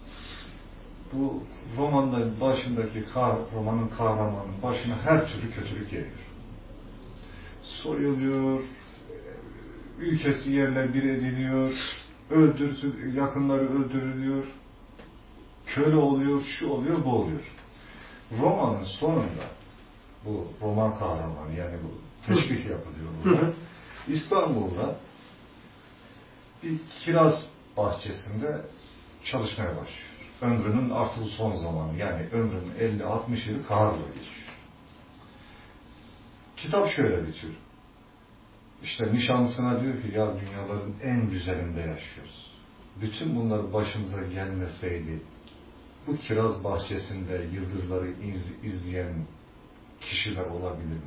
Bu romanın başındaki romanın kahramanının başına her türlü kötülük geliyor. Soyuluyor, ülkesi yerle bir ediliyor, yakınları öldürülüyor, köle oluyor, şu oluyor, bu oluyor. Romanın sonunda bu roman kahramanı, yani bu teşbih yapılıyor burada. İstanbul'da bir kiraz bahçesinde çalışmaya başlıyor. Ömrünün artık son zamanı, yani ömrünün 50-60 yılı kahrla geçiyor. Kitap şöyle bitiyor. İşte nişanlısına diyor ki, ya dünyaların en güzelinde yaşıyoruz. Bütün bunlar başımıza gelmeseydi, bu kiraz bahçesinde yıldızları izleyen kişiler olabilir mi?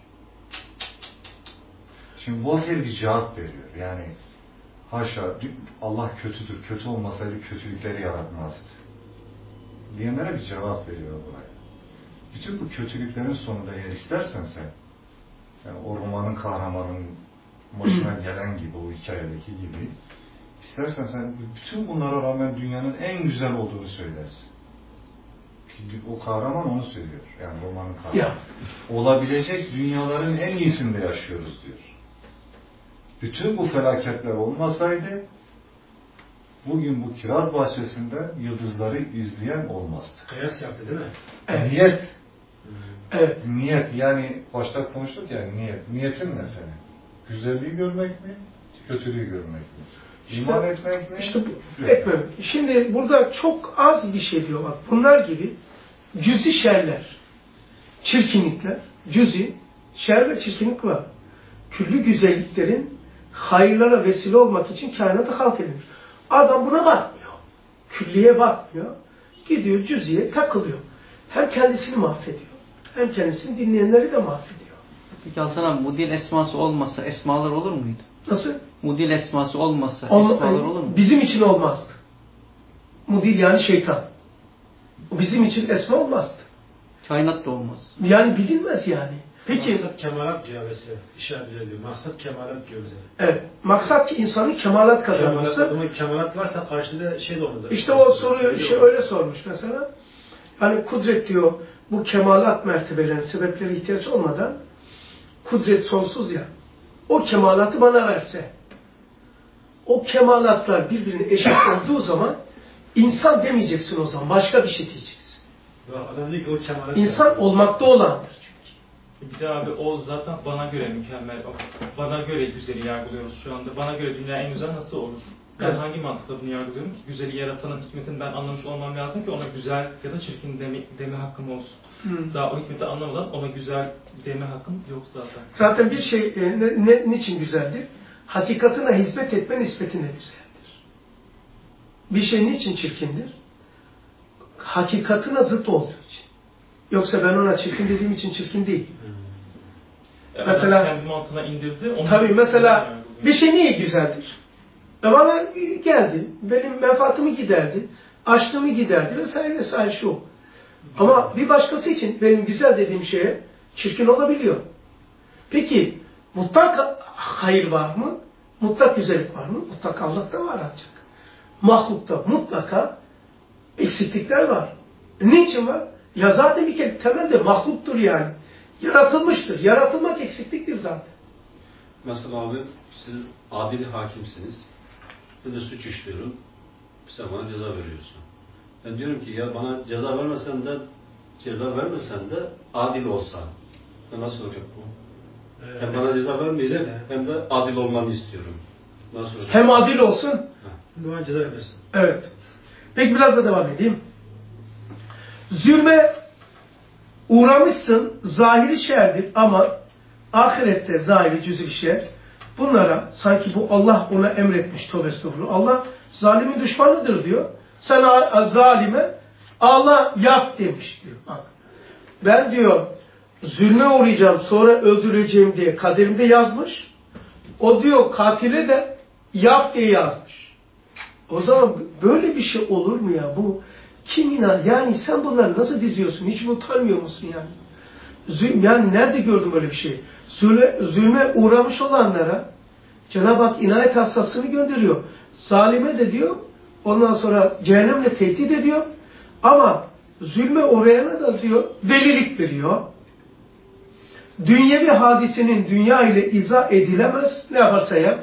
Şimdi Voltaire bir cevap veriyor. Yani haşa, Allah kötüdür, kötü olmasaydı kötülükleri yaratmazdı diyenlere bir cevap veriyor buraya. Bütün bu kötülüklerin sonunda eğer istersen sen, yani o romanın kahramanının başına gelen gibi, o hikayedeki gibi, istersen sen bütün bunlara rağmen dünyanın en güzel olduğunu söylersin. O kahraman onu söylüyor. Yani romanın kahramanı. Ya. Olabilecek dünyaların en iyisinde yaşıyoruz diyor. Bütün bu felaketler olmasaydı bugün bu kiraz bahçesinde yıldızları izleyen olmazdı. Kıyas yaptı değil mi? Evet. Niyet. Evet. Niyet, yani başta konuştuk ya, niyet. Niyetin ne senin? Güzelliği görmek mi? Kötülüğü görmek mi? İman etmek mi? İşte etmemek. Şimdi burada çok az bir şey diyor bak. Bunlar gibi cüzi şerler, çirkinlikler, cüzi şer ve çirkinlik var. Küllü güzelliklerin hayırlara vesile olmak için kainata halk edilir. Adam buna bakmıyor. Külliye bakmıyor. Gidiyor cüziye takılıyor. Hem kendisini mahvediyor. Hem kendisini dinleyenleri de mahvediyor. Peki Hasan abi mudil esması olmasa esmalar olur muydu? Nasıl? Mudil esması olmasa esmalar olur mu? Bizim için olmazdı. Mudil yani şeytan. Bizim için esma olmazdı. Kainat da olmaz. Yani bilinmez yani. Peki. Maksat kemalat diyor mesela. İşaret ediyor. Maksat kemalat diyor bize. Evet. Maksat ki insanın kemalat kazanması. Kemalat varsa karşında şey de olmaz. İşte o soruyu öyle sormuş mesela. Hani kudret diyor bu kemalat mertebelerinin sebepleri ihtiyaç olmadan kudret sonsuz ya. O kemalatı bana verse. O kemalatlar birbirine eşit olduğu zaman insan demeyeceksin o zaman. Başka bir şey diyeceksin. Adam diyor ki o kemalat. İnsan olmakta olandır çünkü. Bir de abi o zaten bana göre mükemmel. Bana göre güzeli yargılıyoruz şu anda. Bana göre dünya en güzel nasıl olur? Ben hangi mantıkla bunu yargılıyorum ki? Güzeli yaratanın hikmetini ben anlamış olmam lazım ki ona güzel ya da çirkin deme hakkım olsun. Daha o hikmeti anlamadan ona güzel deme hakkım yok zaten. Zaten bir şey niçin güzeldir? Hakikatine hizmet etme nispetine güzeldir. Bir şey niçin çirkindir? Hakikatine zıt olduğu için. Yoksa ben ona çirkin dediğim için çirkin değil. Mesela kendi mantığına indirdi. Tabii mesela bir şey niye güzeldir? Bana geldi, benim menfaatimi giderdi, açlığımı giderdi vesaire vesaire şu. Ama bir başkası için benim güzel dediğim şeye çirkin olabiliyor. Peki mutlak hayır var mı? Mutlak güzellik var mı? Mutlak Allah'ta var ancak. Mahlukta mutlaka eksiklikler var. Niçin var? Ya zaten bir kere temelde mahluktur yani. Yaratılmıştır. Yaratılmak eksikliktir zaten. Mesela abi siz adil hakimsiniz. Ben de suç işliyorum. Sen bana ceza veriyorsun. Ben diyorum ki ya bana ceza vermesen de adil olsan. Nasıl olacak bu? Hem bana ceza vermeyeceksin hem de adil olmanı istiyorum. Nasıl olacak? Hem adil olsun. Bana ceza vermesin. Evet. Peki biraz da devam edeyim. Zulme uğramışsın, zahiri şerdir ama ahirette zahiri cüz-i şer. Bunlara sanki bu Allah ona emretmiş, tövbe estağfurullah. Allah zalimin düşmanıdır diyor. Sen zalime Allah yap demiş diyor. Bak. Ben diyor zulme uğrayacağım sonra öldüreceğim diye kaderimde yazmış. O diyor katile de yap diye yazmış. O zaman böyle bir şey olur mu ya? Bu kim inan? Yani sen bunları nasıl diziyorsun? Hiç utanmıyor musun yani? Yani nerede gördüm böyle bir şey? Zulme uğramış olanlara Cenab-ı Hak inayet hassasını gönderiyor. Zalime de diyor, ondan sonra cehennemle tehdit ediyor. Ama zulme uğrayana da diyor, velilik veriyor. Dünyevi hadisenin dünya ile izah edilemez. Ne yaparsa yap.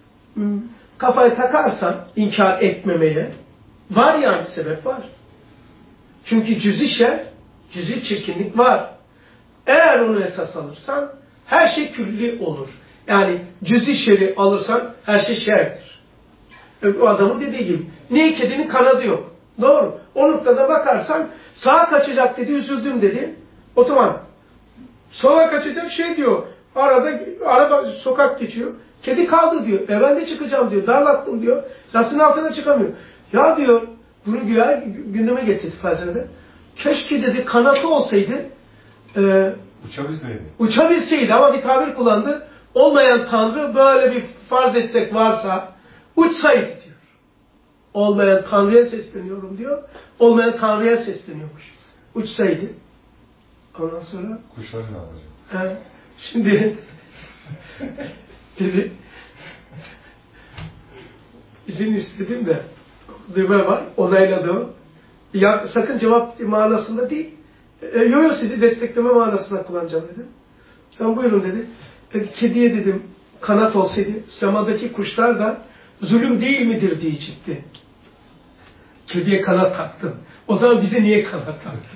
Kafayı takarsan inkar etmemeye. Var yani sebep var. Çünkü cüz-i şer, cüz-i çirkinlik var. Eğer onu esas alırsan her şey külli olur. Yani cüz-i şer'i alırsan her şey şerdir. O adamın dediği gibi. Niye kedinin kanadı yok? Doğru. O noktada bakarsan sağa kaçacak dedi, üzüldüm dedi. Otoman. Sola kaçacak şey diyor. Araba sokak geçiyor. Kedi kaldı diyor. Ben de çıkacağım diyor. Darlattım diyor. Lastin altına çıkamıyor. Ya diyor, bunu gündeme getirdi felsefede. Keşke dedi kanatı olsaydı uçabilseydi ama bir tabir kullandı. Olmayan Tanrı böyle bir farz etsek varsa uçsaydı diyor. Olmayan Tanrı'ya sesleniyorum diyor. Olmayan Tanrı'ya sesleniyormuş. Uçsaydı. Ondan sonra kuşları ne yapacak? Şimdi dedi izin istedim de düğme var. Onayladı. Ya, sakın cevap manasında değil. Yo sizi destekleme manasında kullanacağım dedim. Tamam buyurun dedi. Kediye dedim kanat olsaydı semadaki kuşlar da zulüm değil midir diyecekti. Kediye kanat taktın. O zaman bize niye kanat taktın?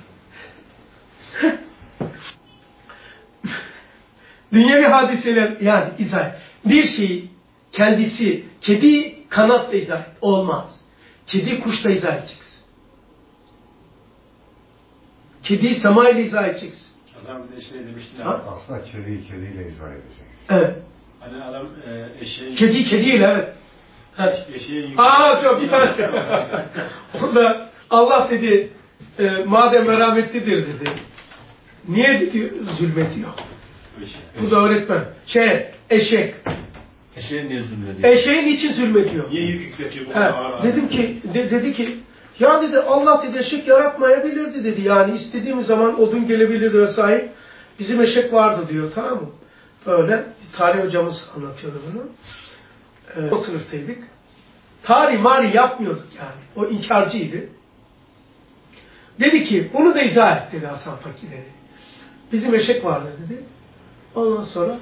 Dünyevi hadiseler yani izah. Bir şeyi kendisi kedi kanatla izah et. Olmaz. Kedi kuşla izah edeceksin. Kediyi semayla izah edeceksin. Adam bir de şey demişti Ha? Aslında kediyle izah edecek. Evet. Hani adam eşeğin... Kediyle evet. Evet. Eşeğin... Çok bir tane. Orada Allah dedi, madem merhametlidir dedi. Niye dedi zulmediyor? Bu da öğretmen. Eşek. Eşeğe niye zulmediyor? Eşeğin için zulmediyor. Niye yük yükletiyor bu kadar ağır? Dedim ki, dedi ki, ya dedi Allah dedi eşek yaratmayabilirdi dedi. Yani istediğimiz zaman odun gelebilirdi vesaire. Bizim eşek vardı diyor, tamam mı? Böyle tarih hocamız anlatıyordu bunu. O sınıftaydık. Tarih yapmıyorduk yani. O inkarcıydı. Dedi ki, bunu da izah et dedi Hasan Fakir dedi. Bizim eşek vardı dedi. Ondan sonra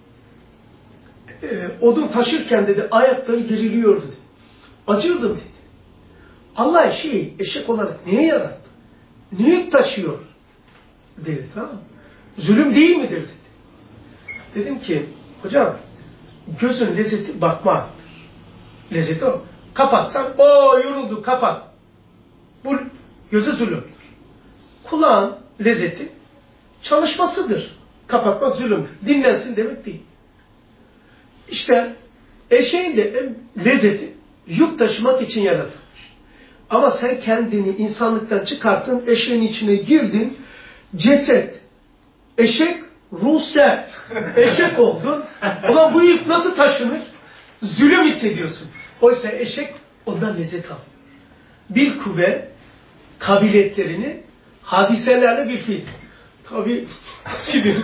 odun taşırken dedi ayakları geriliyordu dedi. Acırdım dedi. Allah eşek olarak niye yarattı? Niye taşıyor? Dedi, tamam mı? Zulüm değil midir dedi. Dedim ki hocam gözün lezzeti bakmaktır. Lezzeti o. Kapatsan yoruldu kapat. Bu göze zulümdür. Kulağın lezzeti çalışmasıdır. Kapatmak zulümdür. Dinlensin demek değil. İşte eşeğin de lezzeti yük taşımak için yaratılmış. Ama sen kendini insanlıktan çıkarttın, eşeğin içine girdin, ceset, eşek, ruhse, eşek oldun. Ulan bu yük nasıl taşınır? Zulüm hissediyorsun. Oysa eşek ondan lezzet alıyor. Bir kuvve kabiliyetlerini hadiselerle bir fiil. Tabi sinir.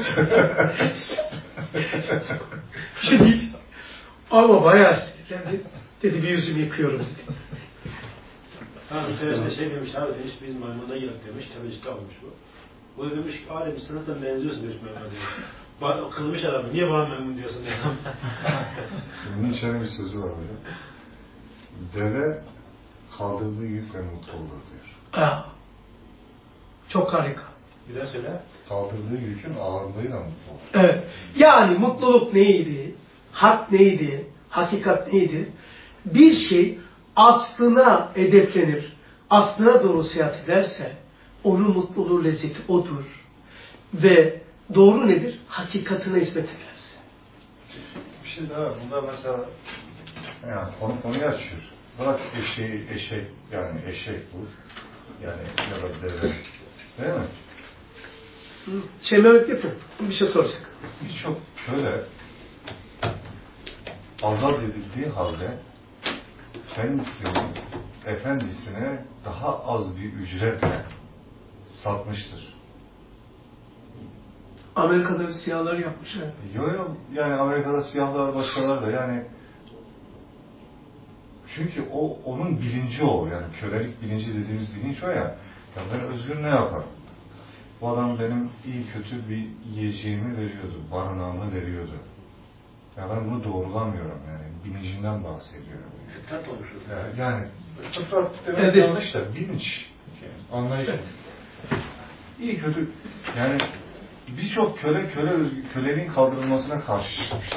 Bir şey değil. Ama bayağı sinirlendi. Dedi bir yüzümü yıkıyorum dedi. Bir senesinde demiş abi demiş biz maymuna girdik demiş. Tabii işte almış bu. Bu da demiş ki alem sınıftan benziyorsun demiş maymuna demiş. Kılmış adamı. Niye bana maymun diyorsun diye. Bunun içinde bir sözü var hocam. Deve kaldırdığı yükle mutlu olur diyor. Çok harika. Bir daha söyle. Kaldırdığı yükün ağırlığıyla mutlu olur. Evet. Yani mutluluk neydi? Hak neydi? Hakikat neydi? Bir şey aslına hedeflenir, aslına doğru seyahat ederse onun mutluluğu, lezzeti odur. Ve doğru nedir? Hakikatine hizmet ederse. Bir şey daha, bunda mesela yani konuyu açıyor. Bırak eşek yani eşek bu. Yani ya da deve. Değil mi? Mehmet yapın. Bir şey soracak. Birçok köle azat edildiği halde efendisine daha az bir ücretle satmıştır. Amerika'da siyahlar yapmış. Yok yani Amerika'da siyahlar başkaları da yani çünkü onun bilinci o yani kölelik bilinci dediğimiz bilinç o ya. Ya ben özgür ne yaparım? Bu adam benim iyi kötü bir yiyeceğimi veriyordu, barınağımı veriyordu. Ya ben bunu doğrulamıyorum yani bilincinden bahsediyorum. Fıtrat olmuş. Yani fıtrat demek yanlış da bilinç, anlayış. İyi kötü yani birçok kölenin kaldırılmasına karşı çıkmıştır.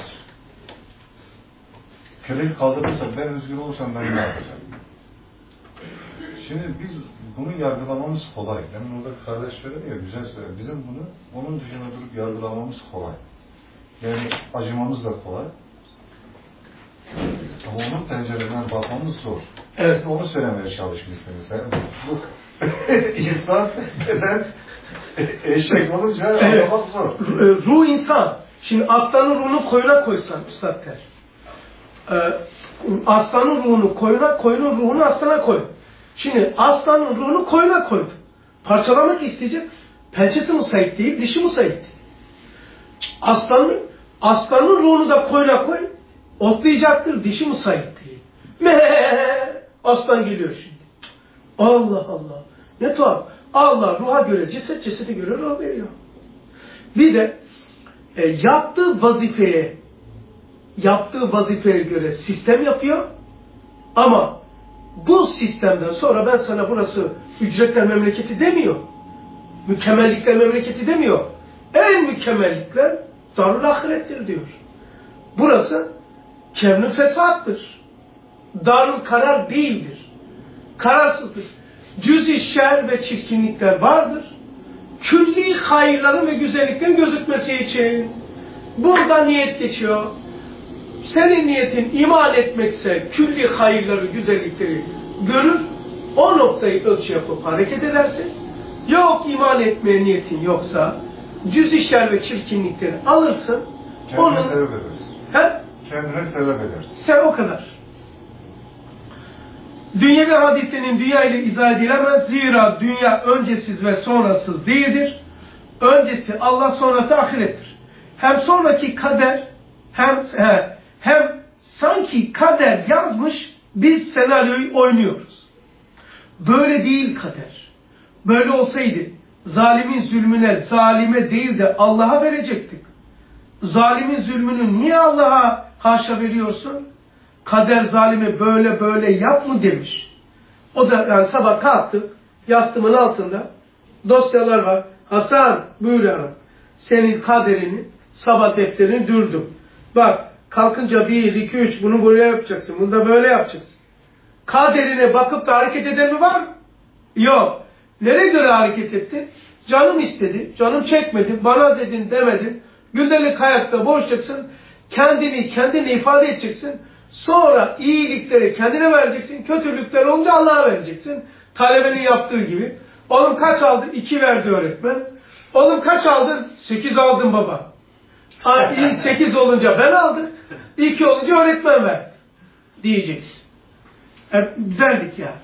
Kölelik kaldırılırsa ben özgür olursam ben ne yapacağım? Şimdi biz bunu yargılamamız kolay. Demin orada kardeş söyledi ya, güzel söyledi. Bizim bunu onun dışında durup yargılamamız kolay. Yani acımamız da kolay. Ama onun pencereden bakmamız zor. Evet. Onu söylemeye çalışmışsınız. Bu insan neden eşek olunca anlamak zor. Ruh insan. Şimdi aslanın ruhunu koyuna koysan Üstad der. Aslanın ruhunu koyuna, koyunun ruhunu aslana koy. Şimdi aslanın ruhunu koyuna koydu. Parçalamak isteyecek. Pençesi müsait değil, dişi müsait değil. Aslanın ruhunu da koyuna koy. Otlayacaktır, dişi müsait değil. Aslan geliyor şimdi. Allah Allah. Ne tuhaf. Allah ruha göre ceset, cesede göre ruh veriyor. Bir de yaptığı vazifeye göre sistem yapıyor. Ama bu sistemden sonra ben sana burası ücretler memleketi demiyor. Mükemmellikler memleketi demiyor. En mükemmellikler darul ahirettir diyor. Burası kevn-i fesattır. darul karar değildir. Kararsızdır. Cüz-i şer ve çirkinlikler vardır. Külli hayırların ve güzelliklerin gözükmesi için. Burada niyet geçiyor. Senin niyetin iman etmekse külli hayırları, güzellikleri görür. O noktayı ölçü yapıp hareket edersin. Yok iman etmeye niyetin yoksa cüz-i şer ve çirkinlikleri alırsın. Kendine sebep edersin. He? Kendine sebep edersin. Sen o kadar. Dünya ve hadisenin dünya ile izah edilemez. Zira dünya öncesiz ve sonrasız değildir. Öncesi Allah, sonrası ahirettir. Hem sonraki kader hem sanki kader yazmış, biz senaryoyu oynuyoruz. Böyle değil kader. Böyle olsaydı zalimin zulmüne zalime değil de Allah'a verecektik. Zalimin zulmünü niye Allah'a haşa veriyorsun? Kader zalime böyle böyle yap mı demiş. O da yani sabah kalktık, yastığımın altında dosyalar var. Hasan buyur senin kaderini, sabah defterini dürdüm. Bak kalkınca 1, 2, 3 bunu böyle yapacaksın, bunu da böyle yapacaksın. Kaderine bakıp da hareket eden mi var? Yok. Nereye göre hareket ettin? Canım istedi, canım çekmedi, bana dedin demedin. Gündelik hayatta boğuşacaksın, kendini ifade edeceksin. Sonra iyilikleri kendine vereceksin, kötülükler olunca Allah'a vereceksin. Talebenin yaptığı gibi. Oğlum kaç aldın? 2 verdi öğretmen. Oğlum kaç aldın? 8 aldım baba. 8 olunca ben aldım. 2 olunca öğretmen verdi. Diyeceksin. Verdik ya.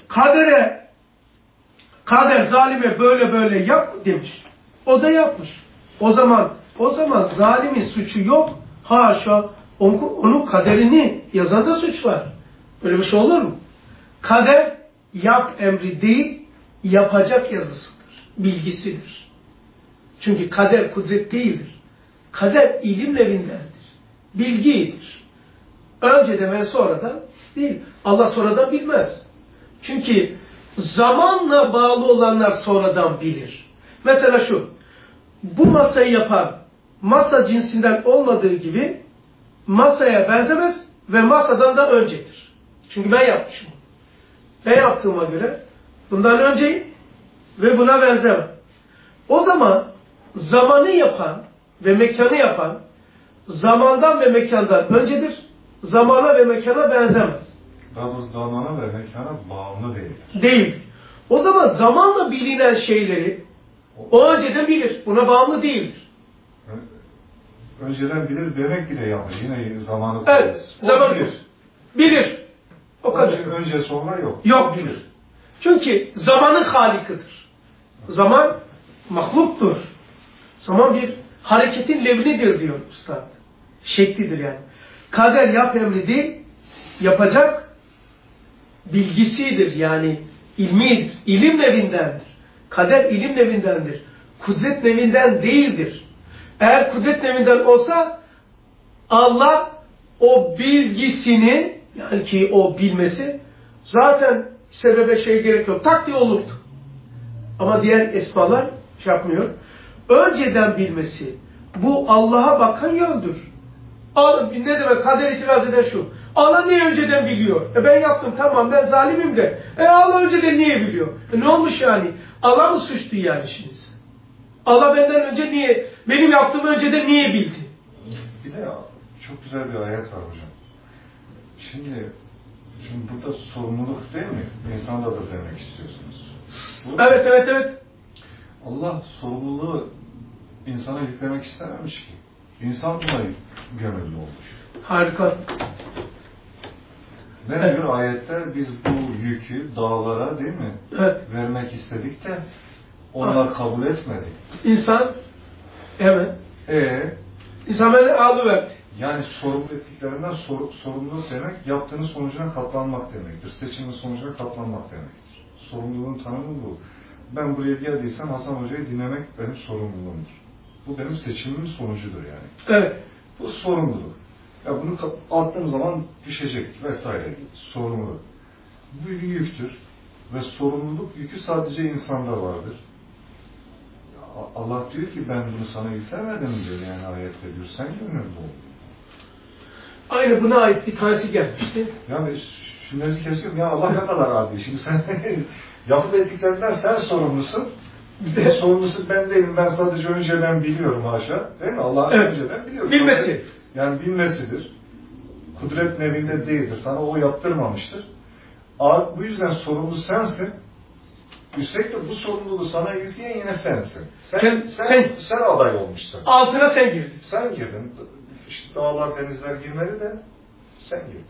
Kader zalime böyle böyle yap demiş. O da yapmış. O zaman zalimin suçu yok. Haşa. Onun kaderini yazan da suç var. Öyle bir şey olur mu? Kader yap emri değil, yapacak yazısıdır. Bilgisidir. Çünkü kader kudret değildir. Kader ilim evindendir. Bilgidir. Önceden ve sonradan değil. Allah sonradan bilmez. Çünkü zamanla bağlı olanlar sonradan bilir. Mesela şu, bu masayı yapan masa cinsinden olmadığı gibi masaya benzemez ve masadan da öncedir. Çünkü ben yapmışım. Ben yaptığıma göre bundan önceyim ve buna benzemem. O zaman zamanı yapan ve mekanı yapan zamandan ve mekandan öncedir. Zamana ve mekana benzemez. Daha bu zamana ve mekana bağımlı değildir. Değil. O zaman zamanla bilinen şeyleri o önceden bilir. Buna bağımlı değildir. Önceden bilir demek bile yanlış. Yine zamanı evet, zaman bilir. Bilir. O kadar. Önce sonra yok. Yok bilir. Çünkü zamanın halikidir. Zaman mahluktur. Zaman bir hareketin levnidir diyor Üstad. Şeklidir yani. Kader yap emri değil, yapacak bilgisidir yani ilmidir. İlim nevindendir. Kader ilim nevindendir. Kudret nevinden değildir. Eğer kudret nevinden olsa Allah o bilgisini yani ki o bilmesi zaten sebebe gerek yok. Tak diye olurdu. Ama diğer esmalar yapmıyor. Önceden bilmesi bu Allah'a bakan yöndür. Ne demek kader itiraz eden şu. Allah niye önceden biliyor? Ben yaptım tamam ben zalimim de. Allah önceden niye biliyor? Ne olmuş yani? Allah mı suçlu yani şimdi? Allah benden önce niye, benim yaptığımı önceden niye bildi? Bir de çok güzel bir ayet var hocam. Şimdi burada sorumluluk değil mi? İnsanda da demek istiyorsunuz. Evet. Allah sorumluluğu insana yüklemek istememiş ki. İnsan buna gönüllü olmuş. Harika. Ne diyor ayette? Biz bu yükü dağlara değil mi? Evet. Vermek istedik de onlar kabul etmedi. İnsan evet. İnsan beni alıverdi. Yani sorumlu ettiklerinden sorumluluk demek, yaptığınız sonucuna katlanmak demektir. Seçimin sonucuna katlanmak demektir. Sorumluluğun tanımı bu. Ben buraya geldiysem Hasan Hoca'yı dinlemek benim sorumluluğumdur. Bu benim seçimimin sonucudur yani. Evet. Bu sorumluluk. Ya bunu attığım zaman düşecek vesaire. Sorumluluk. Bu bir yüktür. Ve sorumluluk yükü sadece insanda vardır. Allah diyor ki ben bunu sana yüklemedim diyor yani ayette diyor. Sen gönüllü ol. Aynı buna ait bir tanesi gelmişti. Yani şimdi kesiyorum ya Allah ne kadar adil. Şimdi sen yapıp ettiklerinden sen sorumlusun. Bir de sorumlusu ben değilim. Ben sadece önceden biliyorum haşa. Değil mi? Allah'ın Evet. önceden biliyorum. Bilmesi. Yani bilmesidir. Kudret nevinde değildir. Sana o yaptırmamıştır. Bu yüzden sorumlu sensin. Üstelik de bu sorumluluğu sana yükleyen yine sensin. Sen aday olmuşsun. Altına sen girdin. Sen girdin. İşte dağlar, denizler girmeli de sen girdin.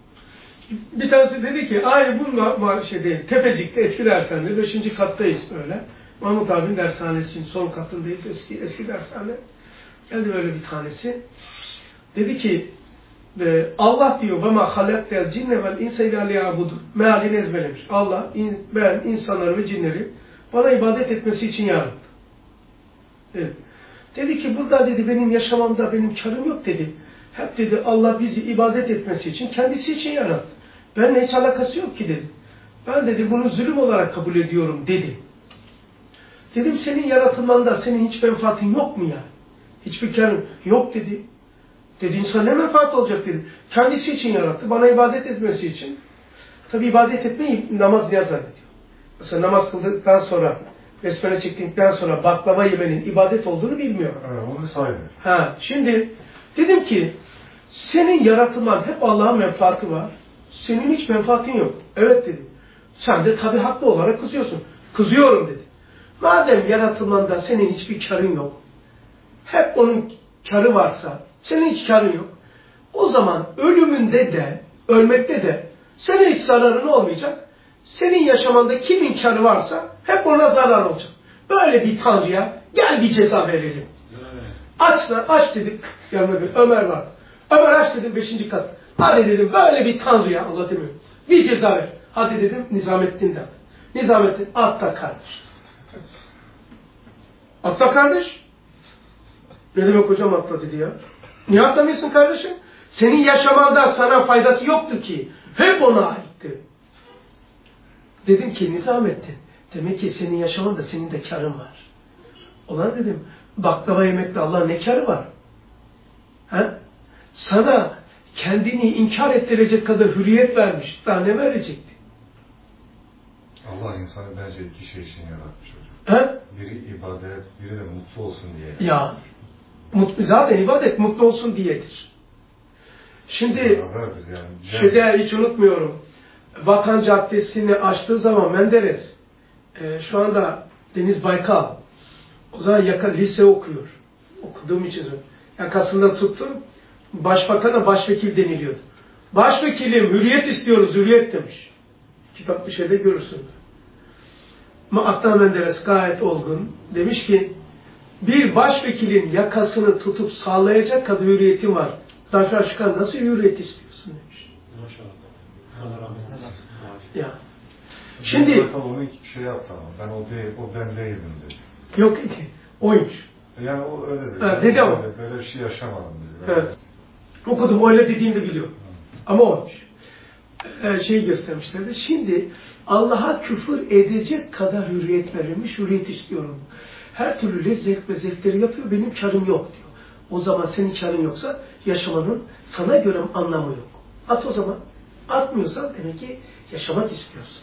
Bir tanesi dedi ki, aynı bununla değil, Tepecik'te eski dershanede, 5. kattayız böyle. Mahmut abinin dershanesinin son katındayız, eski dershane. Geldi böyle bir tanesi. Dedi ki, Allah diyor, وَمَا خَلَقْتَ الْجِنَّ وَالْاِنْسَ اِلَى لِيَعْبُدُ mealini ezberlemiş. Allah, ben insanları ve cinleri bana ibadet etmesi için yarattı. Evet. Dedi ki, burada dedi, benim yaşamamda benim karım yok dedi. Hep dedi, Allah bizi ibadet etmesi için, kendisi için yarattı. Benimle hiç alakası yok ki dedi. Ben dedi, bunu zulüm olarak kabul ediyorum dedi. Dedim, senin yaratılmanda senin hiç menfaatin yok mu ya? Hiçbir karın yok dedi. Dedi, insan ne menfaat olacak dedi. Kendisi için yarattı, bana ibadet etmesi için. Tabi ibadet etmeyi namaz niyaz zannediyor. Mesela namaz kıldıktan sonra, besmele çektikten sonra baklava yemenin ibadet olduğunu bilmiyor. Evet, onu saymıyor. Şimdi dedim ki, senin yaratılman hep Allah'ın menfaati var. Senin hiç menfaatin yok. Evet dedi. Sen de tabi haklı olarak kızıyorsun. Kızıyorum dedi. Madem yaratılmanda senin hiçbir karın yok, hep onun karı varsa, senin hiç karın yok, o zaman ölümünde de, ölmekte de senin hiç zararın olmayacak. Senin yaşamanda kimin karı varsa hep ona zarar olacak. Böyle bir Tanrı'ya gel bir ceza verelim. Aç dedim. Yanında bir Ömer var. Ömer aç dedim 5. kat. Hadi dedim böyle bir Tanrı'ya, Allah demiyor, bir ceza ver. Hadi dedim Nizamettin'den. Nizamettin atla kardeş. Atla kardeş. Ne demek hocam atla dedi ya. Niye atlamıyorsun kardeşim? Senin yaşamanda sana faydası yoktu ki. Hep ona aitti. Dedim ki Nizamettin, demek ki senin yaşamanda senin de karın var. Ulan dedim, baklava yemekte Allah'ın ne karı var? Sana kendini inkar ettirecek kadar hürriyet vermiş. Daha ne verecekti? Allah insanı bence iki şey için yaratmış hocam. Biri ibadet, biri de mutlu olsun diye. Ya, zaten ibadet mutlu olsun diyedir. Şimdi, şeyde hiç unutmuyorum. Vatan Caddesi'ni açtığı zaman Menderes, şu anda Deniz Baykal, o zaman lise okuyor. Okuduğum için yakasından tuttum. Başbakan'a başvekil deniliyordu. Başvekilim, hürriyet istiyoruz, hürriyet demiş. Kitap bir şeyde görürsün. Adnan Menderes gayet olgun. Demiş ki, bir başvekilin yakasını tutup sağlayacak kadar hürriyetim var. Başkan nasıl hürriyet istiyorsun demiş. Ya. Şimdi onu şey yaptı ama ben ben değildim dedi. Yok ki. Oymuş. Yani o öyle dedi. Dedi ama. Böyle bir şey yaşamadım dedi. Evet. Okudum, öyle dediğini de biliyorum. Ama oymuş. Şeyi göstermişlerdi. Şimdi Allah'a küfür edecek kadar hürriyet verilmiş, hürriyet istiyorum. Her türlü lezzet ve zevkleri yapıyor, benim karım yok diyor. O zaman senin karın yoksa yaşamanın sana göre anlamı yok. At o zaman. Atmıyorsan demek ki yaşamak istiyorsun.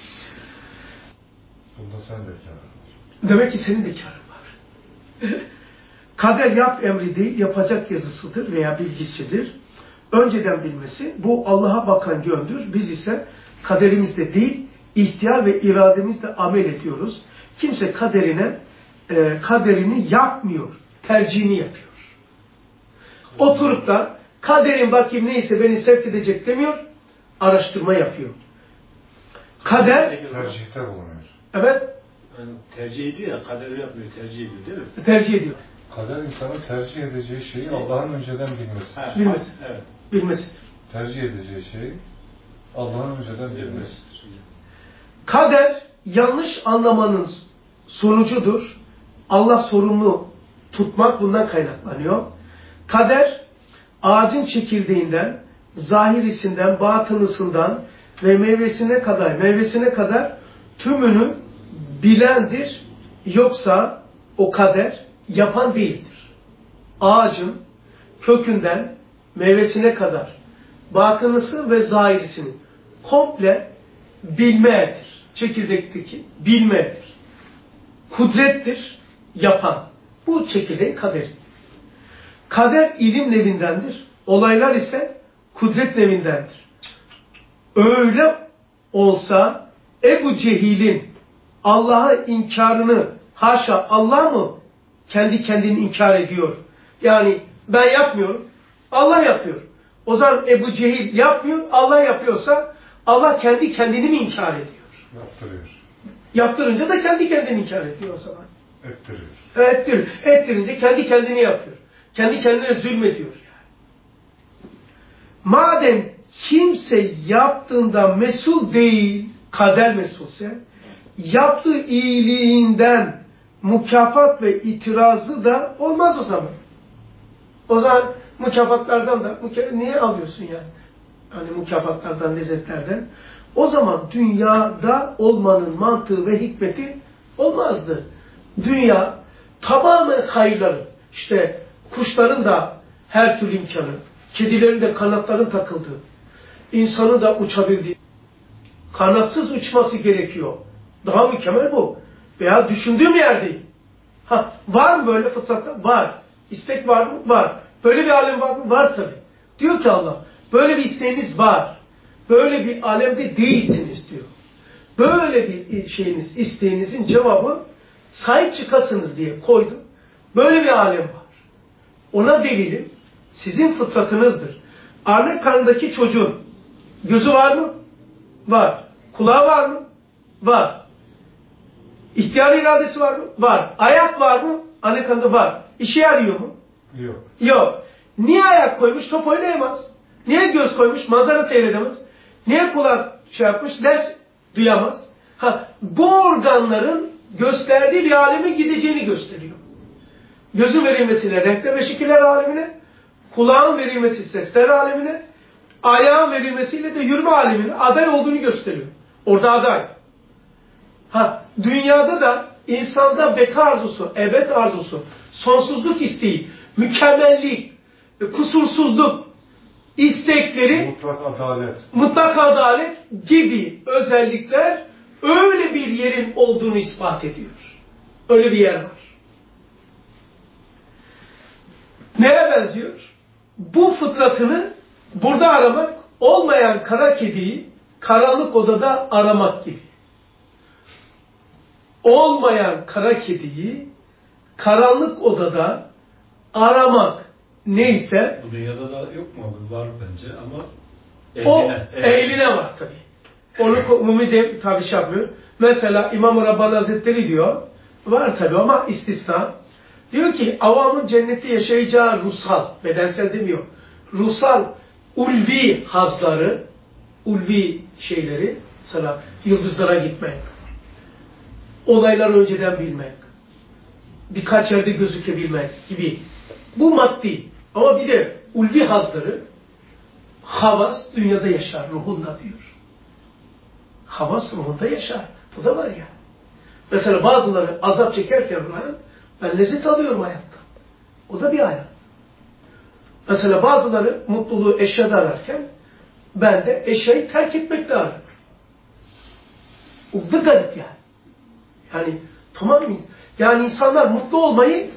Bunda sen de karın var. Demek ki senin de karın var. Kader yap emri değil, yapacak yazısıdır veya bilgisidir. Önceden bilmesi, bu Allah'a bakan yöndür. Biz ise kaderimizde değil, ihtiyar ve irademizle amel ediyoruz. Kimse kaderini yapmıyor, tercihini yapıyor. Oturup da kaderin bakayım neyse beni sevk edecek demiyor, araştırma yapıyor. Kader tercihte bulunuyor. Evet. Yani tercih ediyor ya, kaderi yapmıyor, tercih ediyor değil mi? Tercih ediyor. Kader insanın tercih edeceği şeyi Allah'ın önceden bilmesi. Bilmesi. Evet. Bilmesi. Tercih edeceği şeyi Allah'ın önceden bilmesi. Kader yanlış anlamanın sonucudur. Allah sorumlu tutmak bundan kaynaklanıyor. Kader ağacın çekirdeğinden, zahirisinden, batınısından ve meyvesine kadar tümünü bilendir. Yoksa o kader yapan değildir. Ağacın kökünden meyvesine kadar, batınısı ve zahirisini komple bilmedir. Çekirdekteki bilmedir. Kudrettir, yapan. Bu çekirdeğin kaderi. Kader ilim nevindendir. Olaylar ise kudret nevindendir. Öyle olsa Ebu Cehil'in Allah'a inkarını, haşa Allah mı kendi kendini inkar ediyor? Yani ben yapmıyorum, Allah yapıyor. O zaman Ebu Cehil yapmıyor, Allah yapıyorsa Allah kendi kendini mi inkar ediyor? Yaptırıyor. Yaptırınca da kendi kendini inkar ediyor o zaman. Ettiriyor. Ettirince kendi kendini yapıyor. Kendi kendine zulmediyor yani. Madem kimse yaptığında mesul değil, kader mesulse, yaptığı iyiliğinden mükafat ve itirazı da olmaz o zaman. O zaman mükafatlardan da, niye alıyorsun yani? Hani mükafatlardan, lezzetlerden. O zaman dünyada olmanın mantığı ve hikmeti olmazdı. Dünya tamamen hayırları, işte kuşların da her türlü imkanı, kedilerin de kanatların takıldığı, insanın da uçabildiği, kanatsız uçması gerekiyor. Daha mükemmel bu. Veya düşündüğüm yerdeyim. Var mı böyle fıtratta? Var. İstek var mı? Var. Böyle bir alem var mı? Var tabii. Diyor ki Allah, böyle bir isteğiniz var. Böyle bir alemde değilsiniz diyor. Böyle bir şeyiniz, isteğinizin cevabı sahip çıkasınız diye koydum. Böyle bir alem var. Ona delilim sizin fıtratınızdır. Anne karnındaki çocuğun gözü var mı? Var. Kulağı var mı? Var. İhtiyar iradesi var mı? Var. Ayak var mı? Anne karnında var. İşe yarıyor mu? Yok. Yok. Niye ayak koymuş? Top oynayamaz. Niye göz koymuş? Manzara seyredemez. Niye kulak yapmış? Ders duyamaz. Bu organların gösterdiği bir aleme gideceğini gösteriyor. Gözün verilmesiyle renkler ve şekiller alemine, kulağın verilmesi sesler alemine, ayağın verilmesiyle de yürüme alemine aday olduğunu gösteriyor. Orada aday. Dünyada da insanda beka arzusu, ebed arzusu, sonsuzluk isteği, mükemmellik, kusursuzluk istekleri, mutlak adalet gibi özellikler öyle bir yerin olduğunu ispat ediyor. Öyle bir yer var. Neye benziyor? Bu fıtratını burada aramak, olmayan kara kediyi karanlık odada aramak gibi. Olmayan kara kediyi karanlık odada aramak neyse, bu dünyada da yok mu abi? Var bence ama ehline var tabii. Onu umumi de tabii şey yapmıyor. Mesela İmam-ı Rabbani Hazretleri diyor, var tabii ama istisna. Diyor ki avamın cennette yaşayacağı ruhsal, bedensel demiyor. Ruhsal, ulvi hazları, ulvi şeyleri, mesela yıldızlara gitmek, olayları önceden bilmek, birkaç yerde gözükebilmek gibi. Bu maddi. Ama bir de ulvi hazları, havas dünyada yaşar, ruhunda diyor. Havas ruhunda yaşar. Bu da var ya. Mesela bazıları azap çekerken ben lezzet alıyorum hayatta. O da bir hayat. Mesela bazıları mutluluğu eşyada ararken ben de eşyayı terk etmekle ararım. O da garip yani. Yani tamam mı? Yani insanlar mutlu olmayı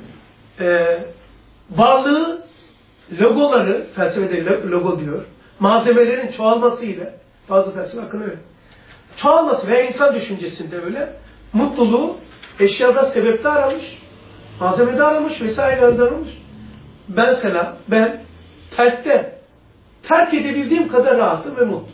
varlığı, logoları, felsefede logo diyor, malzemelerin çoğalmasıyla, bazı felsefe akını öyle, çoğalması veya insan düşüncesinde öyle, mutluluğu eşyada sebepte aramış, malzemede aramış vesaire aramış. Ben terk edebildiğim kadar rahatım ve mutluyum.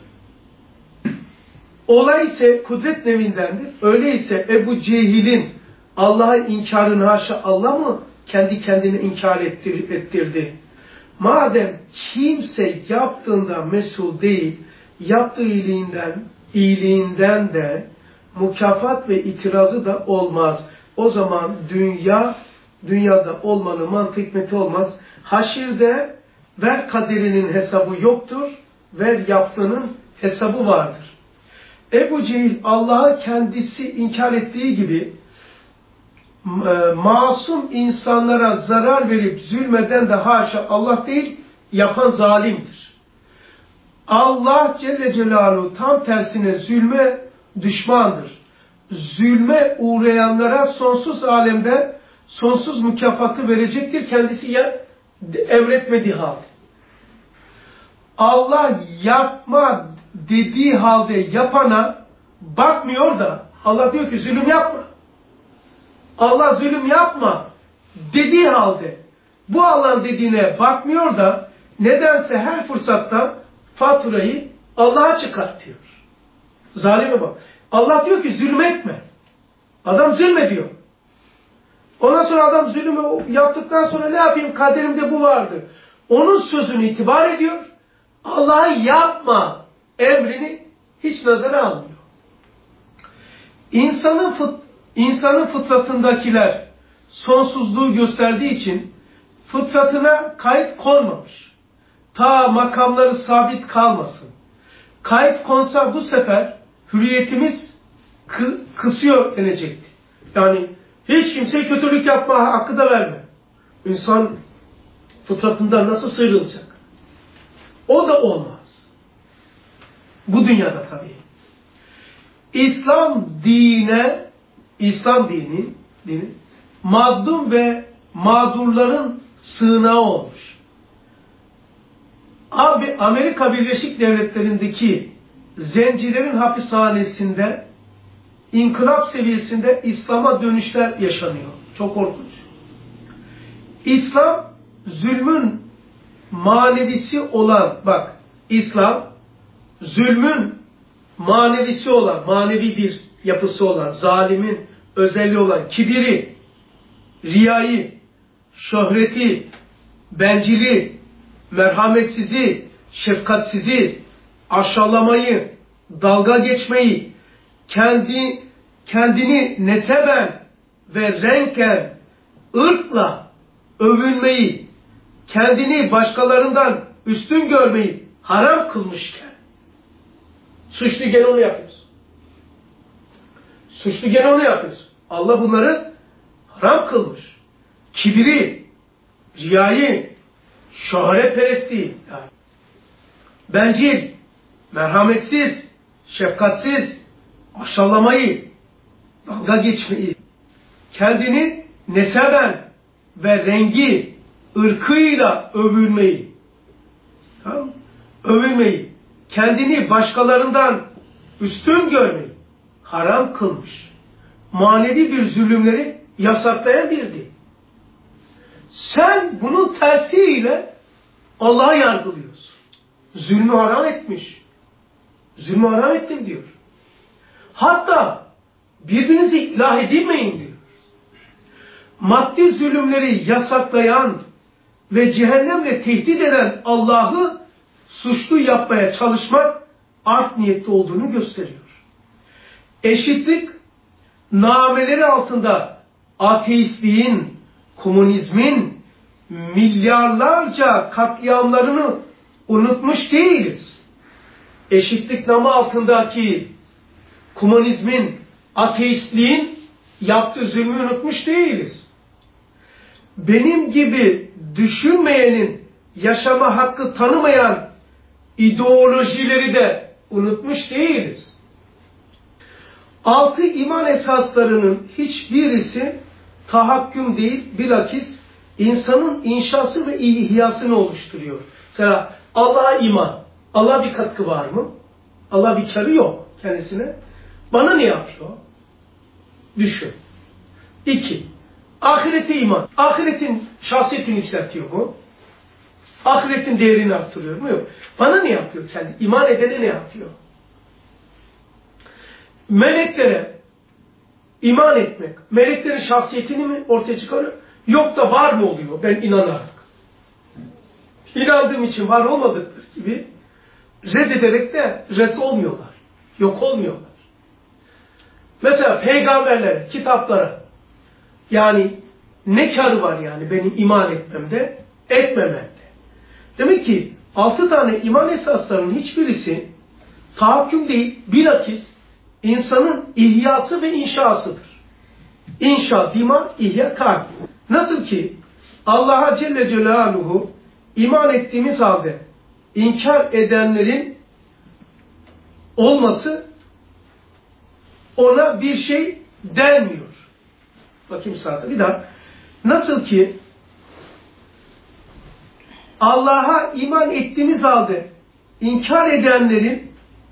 Olay ise kudret nevindendir. Öyleyse Ebu Cehil'in Allah'a inkarını haşa Allah mı kendi kendine inkar ettirdi? Madem kimse yaptığında mesul değil, yaptığı iyiliğinden de mükafat ve itirazı da olmaz. O zaman dünyada olmanın mantık hikmeti olmaz. Haşirde ver kaderinin hesabı yoktur, ver yaptığının hesabı vardır. Ebu Cehil Allah'a kendisi inkar ettiği gibi masum insanlara zarar verip zulmeden de haşa Allah değil, yapan zalimdir. Allah Celle Celaluhu tam tersine zulme düşmandır. Zulme uğrayanlara sonsuz alemde sonsuz mükafatı verecektir. Kendisi emretmediği halde. Allah yapma dediği halde yapana bakmıyor da Allah diyor ki zulüm yapma. Allah zulüm yapma dediği halde bu Allah'ın dediğine bakmıyor da nedense her fırsatta faturayı Allah'a çıkartıyor. Zalime bak. Allah diyor ki zulmetme. Adam zulmediyor. Ondan sonra adam zulümü yaptıktan sonra ne yapayım? Kaderimde bu vardı. Onun sözünü itibar ediyor. Allah'a yapma emrini hiç nazara almıyor. İnsanın fıtratındakiler sonsuzluğu gösterdiği için fıtratına kayıt konmamış. Ta makamları sabit kalmasın. Kayıt konsa bu sefer hürriyetimiz kısıyor denecekti. Yani hiç kimseye kötülük yapma hakkı da verme. İnsan fıtratından nasıl sıyrılacak? O da olmaz. Bu dünyada tabii. İslam dini mazlum ve mağdurların sığınağı olmuş. Abi Amerika Birleşik Devletleri'ndeki zencilerin hapishanesinde inkılap seviyesinde İslam'a dönüşler yaşanıyor. Çok korkunç. İslam zulmün manevisi olan, bak İslam zulmün manevisi olan, manevi bir yapısı olan, zalimin özelliği olan kibiri, riyayı, şöhreti, bencili, merhametsizi, şefkatsizi, aşağılamayı, dalga geçmeyi, kendini neseben ve renken, ırkla övünmeyi, kendini başkalarından üstün görmeyi haram kılmışken, suçlu gene onu yapıyoruz. Suçlu gene onu yapıyoruz. Allah bunları haram kılmış. Kibiri, riyayı, şöhretperestliği, yani bencil, merhametsiz, şefkatsiz, aşağılamayı, dalga geçmeyi, kendini neseben ve rengi, ırkıyla övünmeyi, tamam? Övünmeyi, kendini başkalarından üstün görmeyi haram kılmış. Manevi bir zulümleri yasaklayan bir din. Sen bunun tersiyle Allah'a yargılıyorsun. Zulmü haram etmiş. Zulmü haram ettim diyor. Hatta birbirinizi ilah edinmeyin diyor. Maddi zulümleri yasaklayan ve cehennemle tehdit eden Allah'ı suçlu yapmaya çalışmak art niyetli olduğunu gösteriyor. Eşitlik nameleri altında ateistliğin, komünizmin milyarlarca katliamlarını unutmuş değiliz. Eşitlik namı altındaki komünizmin, ateistliğin yaptığı zulmü unutmuş değiliz. Benim gibi düşünmeyenin yaşama hakkı tanımayan ideolojileri de unutmuş değiliz. 6 iman esaslarının hiçbirisi tahakküm değil, bilakis insanın inşası ve ihyasını oluşturuyor. Mesela Allah'a iman. Allah'a bir katkı var mı? Allah bir karı yok kendisine. Bana ne yapıyor? Düşün. 2. Ahirete iman. Ahiretin şahsiyetini yükseltiyor mu? Ahiretin değerini artırıyor mu? Yok. Bana ne yapıyor kendi? İman edene ne yapıyor? Meleklere iman etmek, meleklerin şahsiyetini mi ortaya çıkarıyor? Yok da var mı oluyor ben inanarak? İnandığım için var olmadıkları gibi reddederek de red olmuyorlar. Yok olmuyorlar. Mesela peygamberlere, kitaplara yani ne karı var yani benim iman etmemde, etmememde. Demek ki 6 tane iman esaslarının hiçbirisi tahakküm değil, bilakis insanın ihyası ve inşasıdır. İnşa, dima, ihya, kalp. Nasıl ki Allah'a Celle Celaluhu iman ettiğimiz halde inkar edenlerin olması ona bir şey denmiyor. Bakayım saate bir daha. Nasıl ki Allah'a iman ettiğimiz halde inkar edenlerin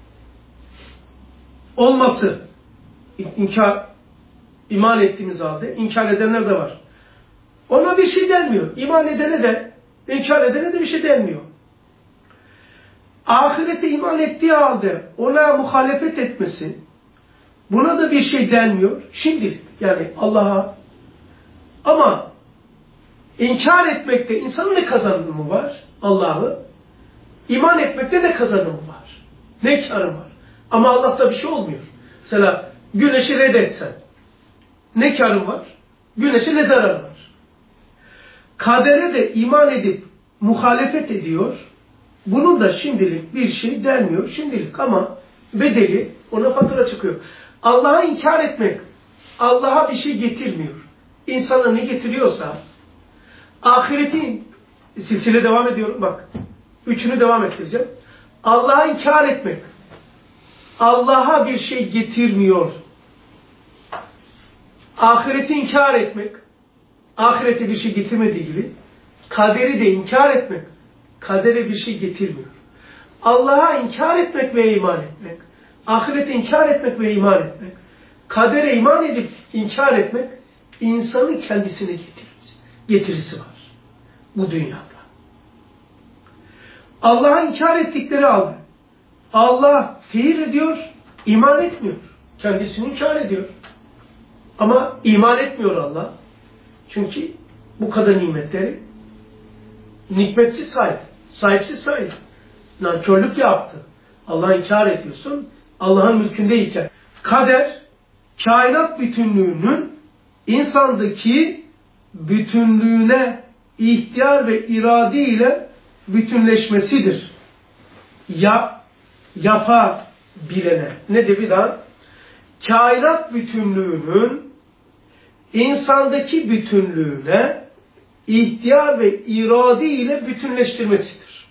olması, iman ettiğimiz halde inkar edenler de var. Ona bir şey denmiyor. İman edene de, inkar edene de bir şey denmiyor. Ahirete iman ettiği halde ona muhalefet etmesi, buna da bir şey denmiyor. Şimdilik yani Allah'a. Ama inkar etmekte insanın ne kazanımı var? Allah'ı. İman etmekte ne kazanımı var? Ne karı var? Ama Allah'ta bir şey olmuyor. Mesela güneşi reddetsen ne karı var? Güneşe ne zararı var? Kadere de iman edip muhalefet ediyor. Bunun da şimdilik bir şey denmiyor. Şimdilik ama bedeli ona fatura çıkıyor. Allah'a inkar etmek Allah'a bir şey getirmiyor. İnsana ne getiriyorsa ahiretin silsile devam ediyorum bak. Üçünü devam ettireceğim. Allah'a inkar etmek Allah'a bir şey getirmiyor. Ahireti inkar etmek ahirete bir şey getirmediği gibi kaderi de inkar etmek kadere bir şey getirmiyor. Allah'a inkar etmek ve iman etmek, ahirete inkar etmek ve iman etmek, kadere iman edip inkar etmek insanın kendisine getirisi var bu dünyada. Allah'a inkar ettikleri halde Allah fiil ediyor, iman etmiyor. Kendisini inkar ediyor. Ama iman etmiyor Allah. Çünkü bu kadar nimetleri nikmetsiz sahip, sahipsiz sahip. Nankörlük yaptı. Allah'ı inkar ediyorsun. Allah'ın mülkündeyken. Kader, kainat bütünlüğünün insandaki bütünlüğüne ihtiyar ve irade ile bütünleşmesidir. Yapabilene. Nedir bir daha? Kainat bütünlüğünün insandaki bütünlüğüne ihtiyar ve irade ile bütünleştirmesidir.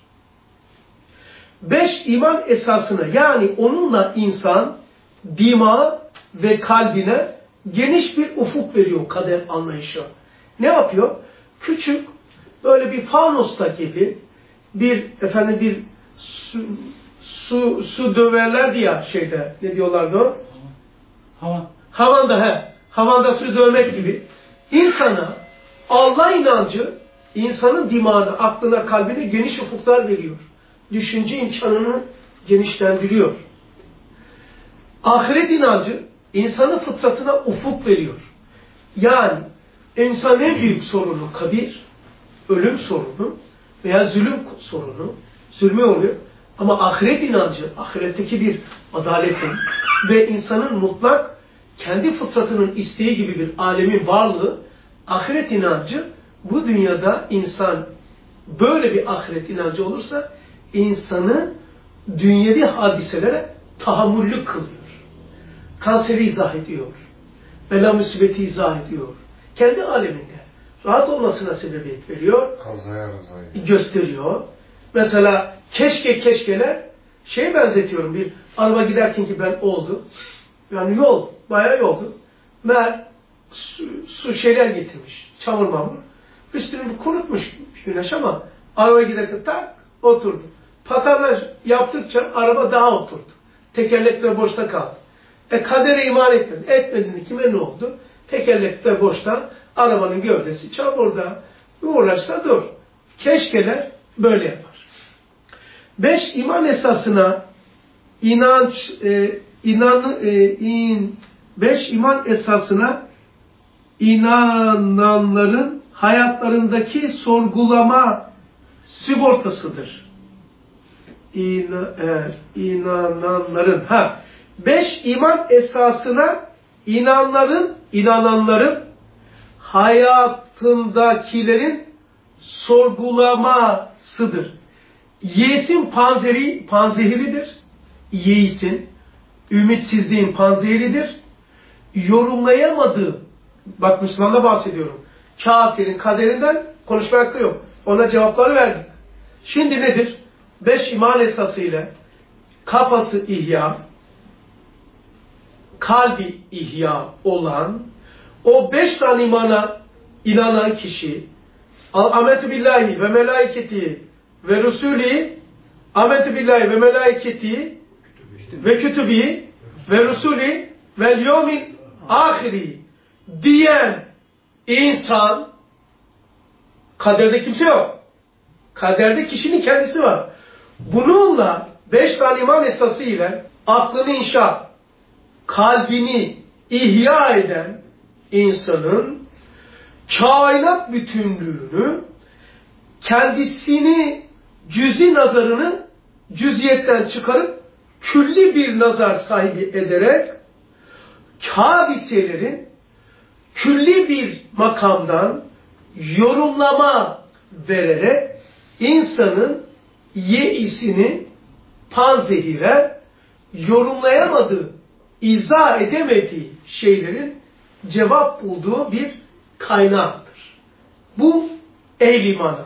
5 iman esasına yani onunla insan dima ve kalbine geniş bir ufuk veriyor kader anlayışı. Ne yapıyor? Küçük böyle bir fanosta gibi bir su döverlerdi ya şeyde ne diyorlardı o? Havanda su dövmek gibi insana Allah inancı insanın dimağına, aklına, kalbine geniş ufuklar veriyor. Düşünce imkanını genişlendiriyor. Ahiret inancı insanın fıtratına ufuk veriyor. Yani insanın en büyük sorunu kabir, ölüm sorunu veya zulüm sorunu, zulmü oluyor. Ama ahiret inancı, ahiretteki bir adaletin ve insanın mutlak kendi fıtratının isteği gibi bir alemin varlığı, ahiret inancı bu dünyada insan böyle bir ahiret inancı olursa insanı dünyevi hadiselere tahammüllü kılıyor. Kanseri izah ediyor. Bela musibeti izah ediyor. Kendi aleminde rahat olmasına sebebiyet veriyor. Kazaya rızayı gösteriyor. Mesela keşkeler şeye benzetiyorum. Bir araba giderken ki ben oldu. Yani yol, bayağı yoldu. Meğer su şeyler getirmiş. Çamur mamur. Üstünü bir kurutmuş güneş ama araba giderken tak oturdu. Patarlaj yaptıkça araba daha oturdu. Tekerlekler boşta kaldı. Kadere iman etmedi. Etmediğinde kime ne oldu? Tekerlekler boşta, arabanın gövdesi çamurda. Uğraşta dur. Keşkeler böyle yapar. 5 iman esasına 5 iman esasına inananların hayatlarındaki sorgulama sigortasıdır. İnananların 5 iman esasına inananların hayatındakilerin sorgulamasıdır. Yeis'in panzehiridir. Yeis'in, ümitsizliğin panzehiridir. Yorumlayamadığı, bak Müslüman'da bahsediyorum. Kafirin kaderinden konuşmakta yok. Ona cevapları verdik. Şimdi nedir? 5 iman esası ile kafası ihya, kalbi ihya olan o 5 tane imana inanan kişi Âmentü billahi ve melaiketi ve rusulî, âmentü billahi ve melaiketi ve kütübî ve rusulî vel yevmil âhiri diyen insan, kaderde kimse yok. Kaderde kişinin kendisi var. Bununla 5 tane iman esası ile aklını inşa, kalbini ihya eden insanın kainat bütünlüğünü, kendisini cüzi nazarını cüziyetten çıkarıp külli bir nazar sahibi ederek hadiselerin külli bir makamdan yorumlama vererek insanın yeisini panzehire yorumlayamadığı, izah edemediği şeylerin cevap bulduğu bir kaynaktır. Bu ehl-i imana.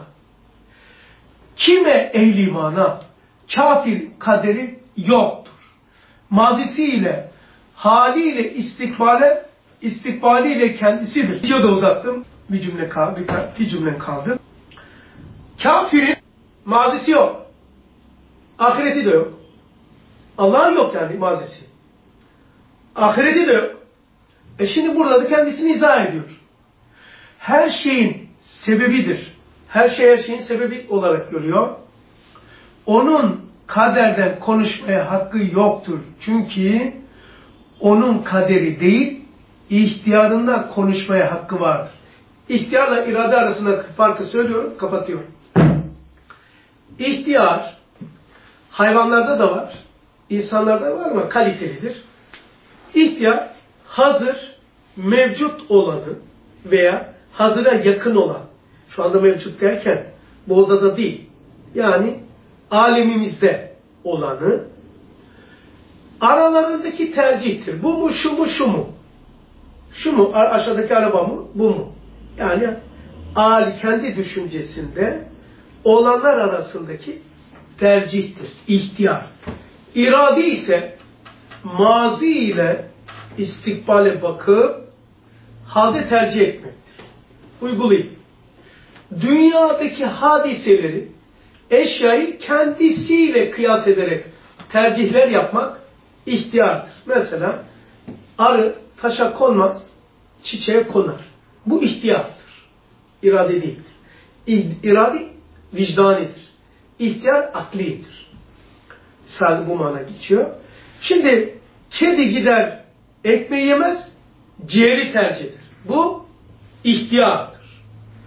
Kime ehl-i imana? Kafir kaderi yoktur. Mazisiyle, haliyle, istikbaliyle kendisidir. Videoda uzattım. Bir cümle kaldı. Kafirin mazisi yok. Ahireti de yok. Allah'ın yok yani mazisi. Ahireti de yok. Şimdi burada da kendisini izah ediyor. Her şeyin sebebidir. Her şeyin sebebi olarak görüyor. Onun kaderden konuşmaya hakkı yoktur. Çünkü onun kaderi değil, ihtiyarında konuşmaya hakkı vardır. İhtiyarla irade arasındaki farkı söylüyorum, kapatıyorum. İhtiyar, hayvanlarda da var, insanlarda var ama kalitelidir. İhtiyar, hazır, mevcut olanı veya hazıra yakın olan, şu anda mevcut derken bu odada değil, yani alemimizde olanı, aralarındaki tercihtir. Bu mu, şu mu, şu mu? Şu mu, aşağıdaki araba mı, bu mu? Yani kendi düşüncesinde olanlar arasındaki tercihtir, ihtiyar. İrade ise mazi ile istikbale bakıp halde tercih etmektir. Uygulayın. Dünyadaki hadiseleri, eşyayı kendisiyle kıyas ederek tercihler yapmak ihtiyardır. Mesela arı taşa konmaz, çiçeğe konar. Bu ihtiyardır. İrade değildir. İrade vicdanidir. İhtiyar aklidir. Sadece bu mana geçiyor. Şimdi kedi gider ekmeği yemez, ciğeri tercih eder. Bu ihtiyardır.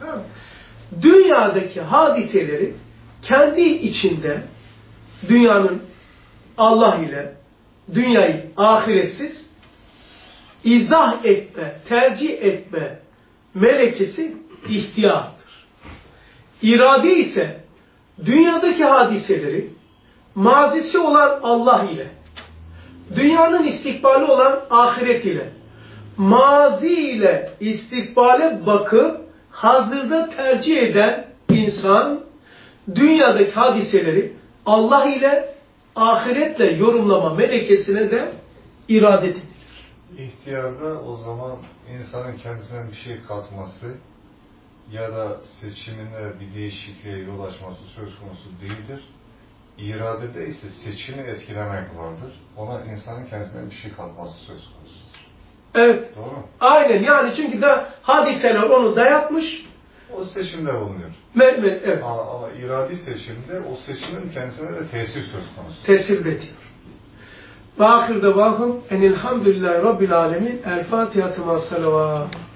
Dünyadaki hadiseleri kendi içinde dünyanın Allah ile dünyayı ahiretsiz izah etme, tercih etme melekesi ihtiyardır. İrade ise dünyadaki hadiseleri mazisi olan Allah ile, dünyanın istikbali olan ahiret ile, mazi ile istikbale bakıp hazırda tercih eden insan, dünyadaki hadiseleri Allah ile, ahiretle yorumlama melekesine de irade edilir. İhtiyarda o zaman insanın kendisine bir şey katması ya da seçiminde bir değişikliğe yol açması söz konusu değildir. İradede ise seçimi etkilemek vardır. Ona insanın kendisine bir şey katması söz konusudur. Evet. Doğru mu? Aynen. Yani çünkü de hadiseler onu dayatmış. O seçimde bulunuyor. Evet. Ama iradi seçimde o seçimin kendisine de tesir söz konusu. Tesir ediyor. Ve ahirde vahum enilhamdülillahi rabbil alemin. El Fatiha-tı ma'as-salavat.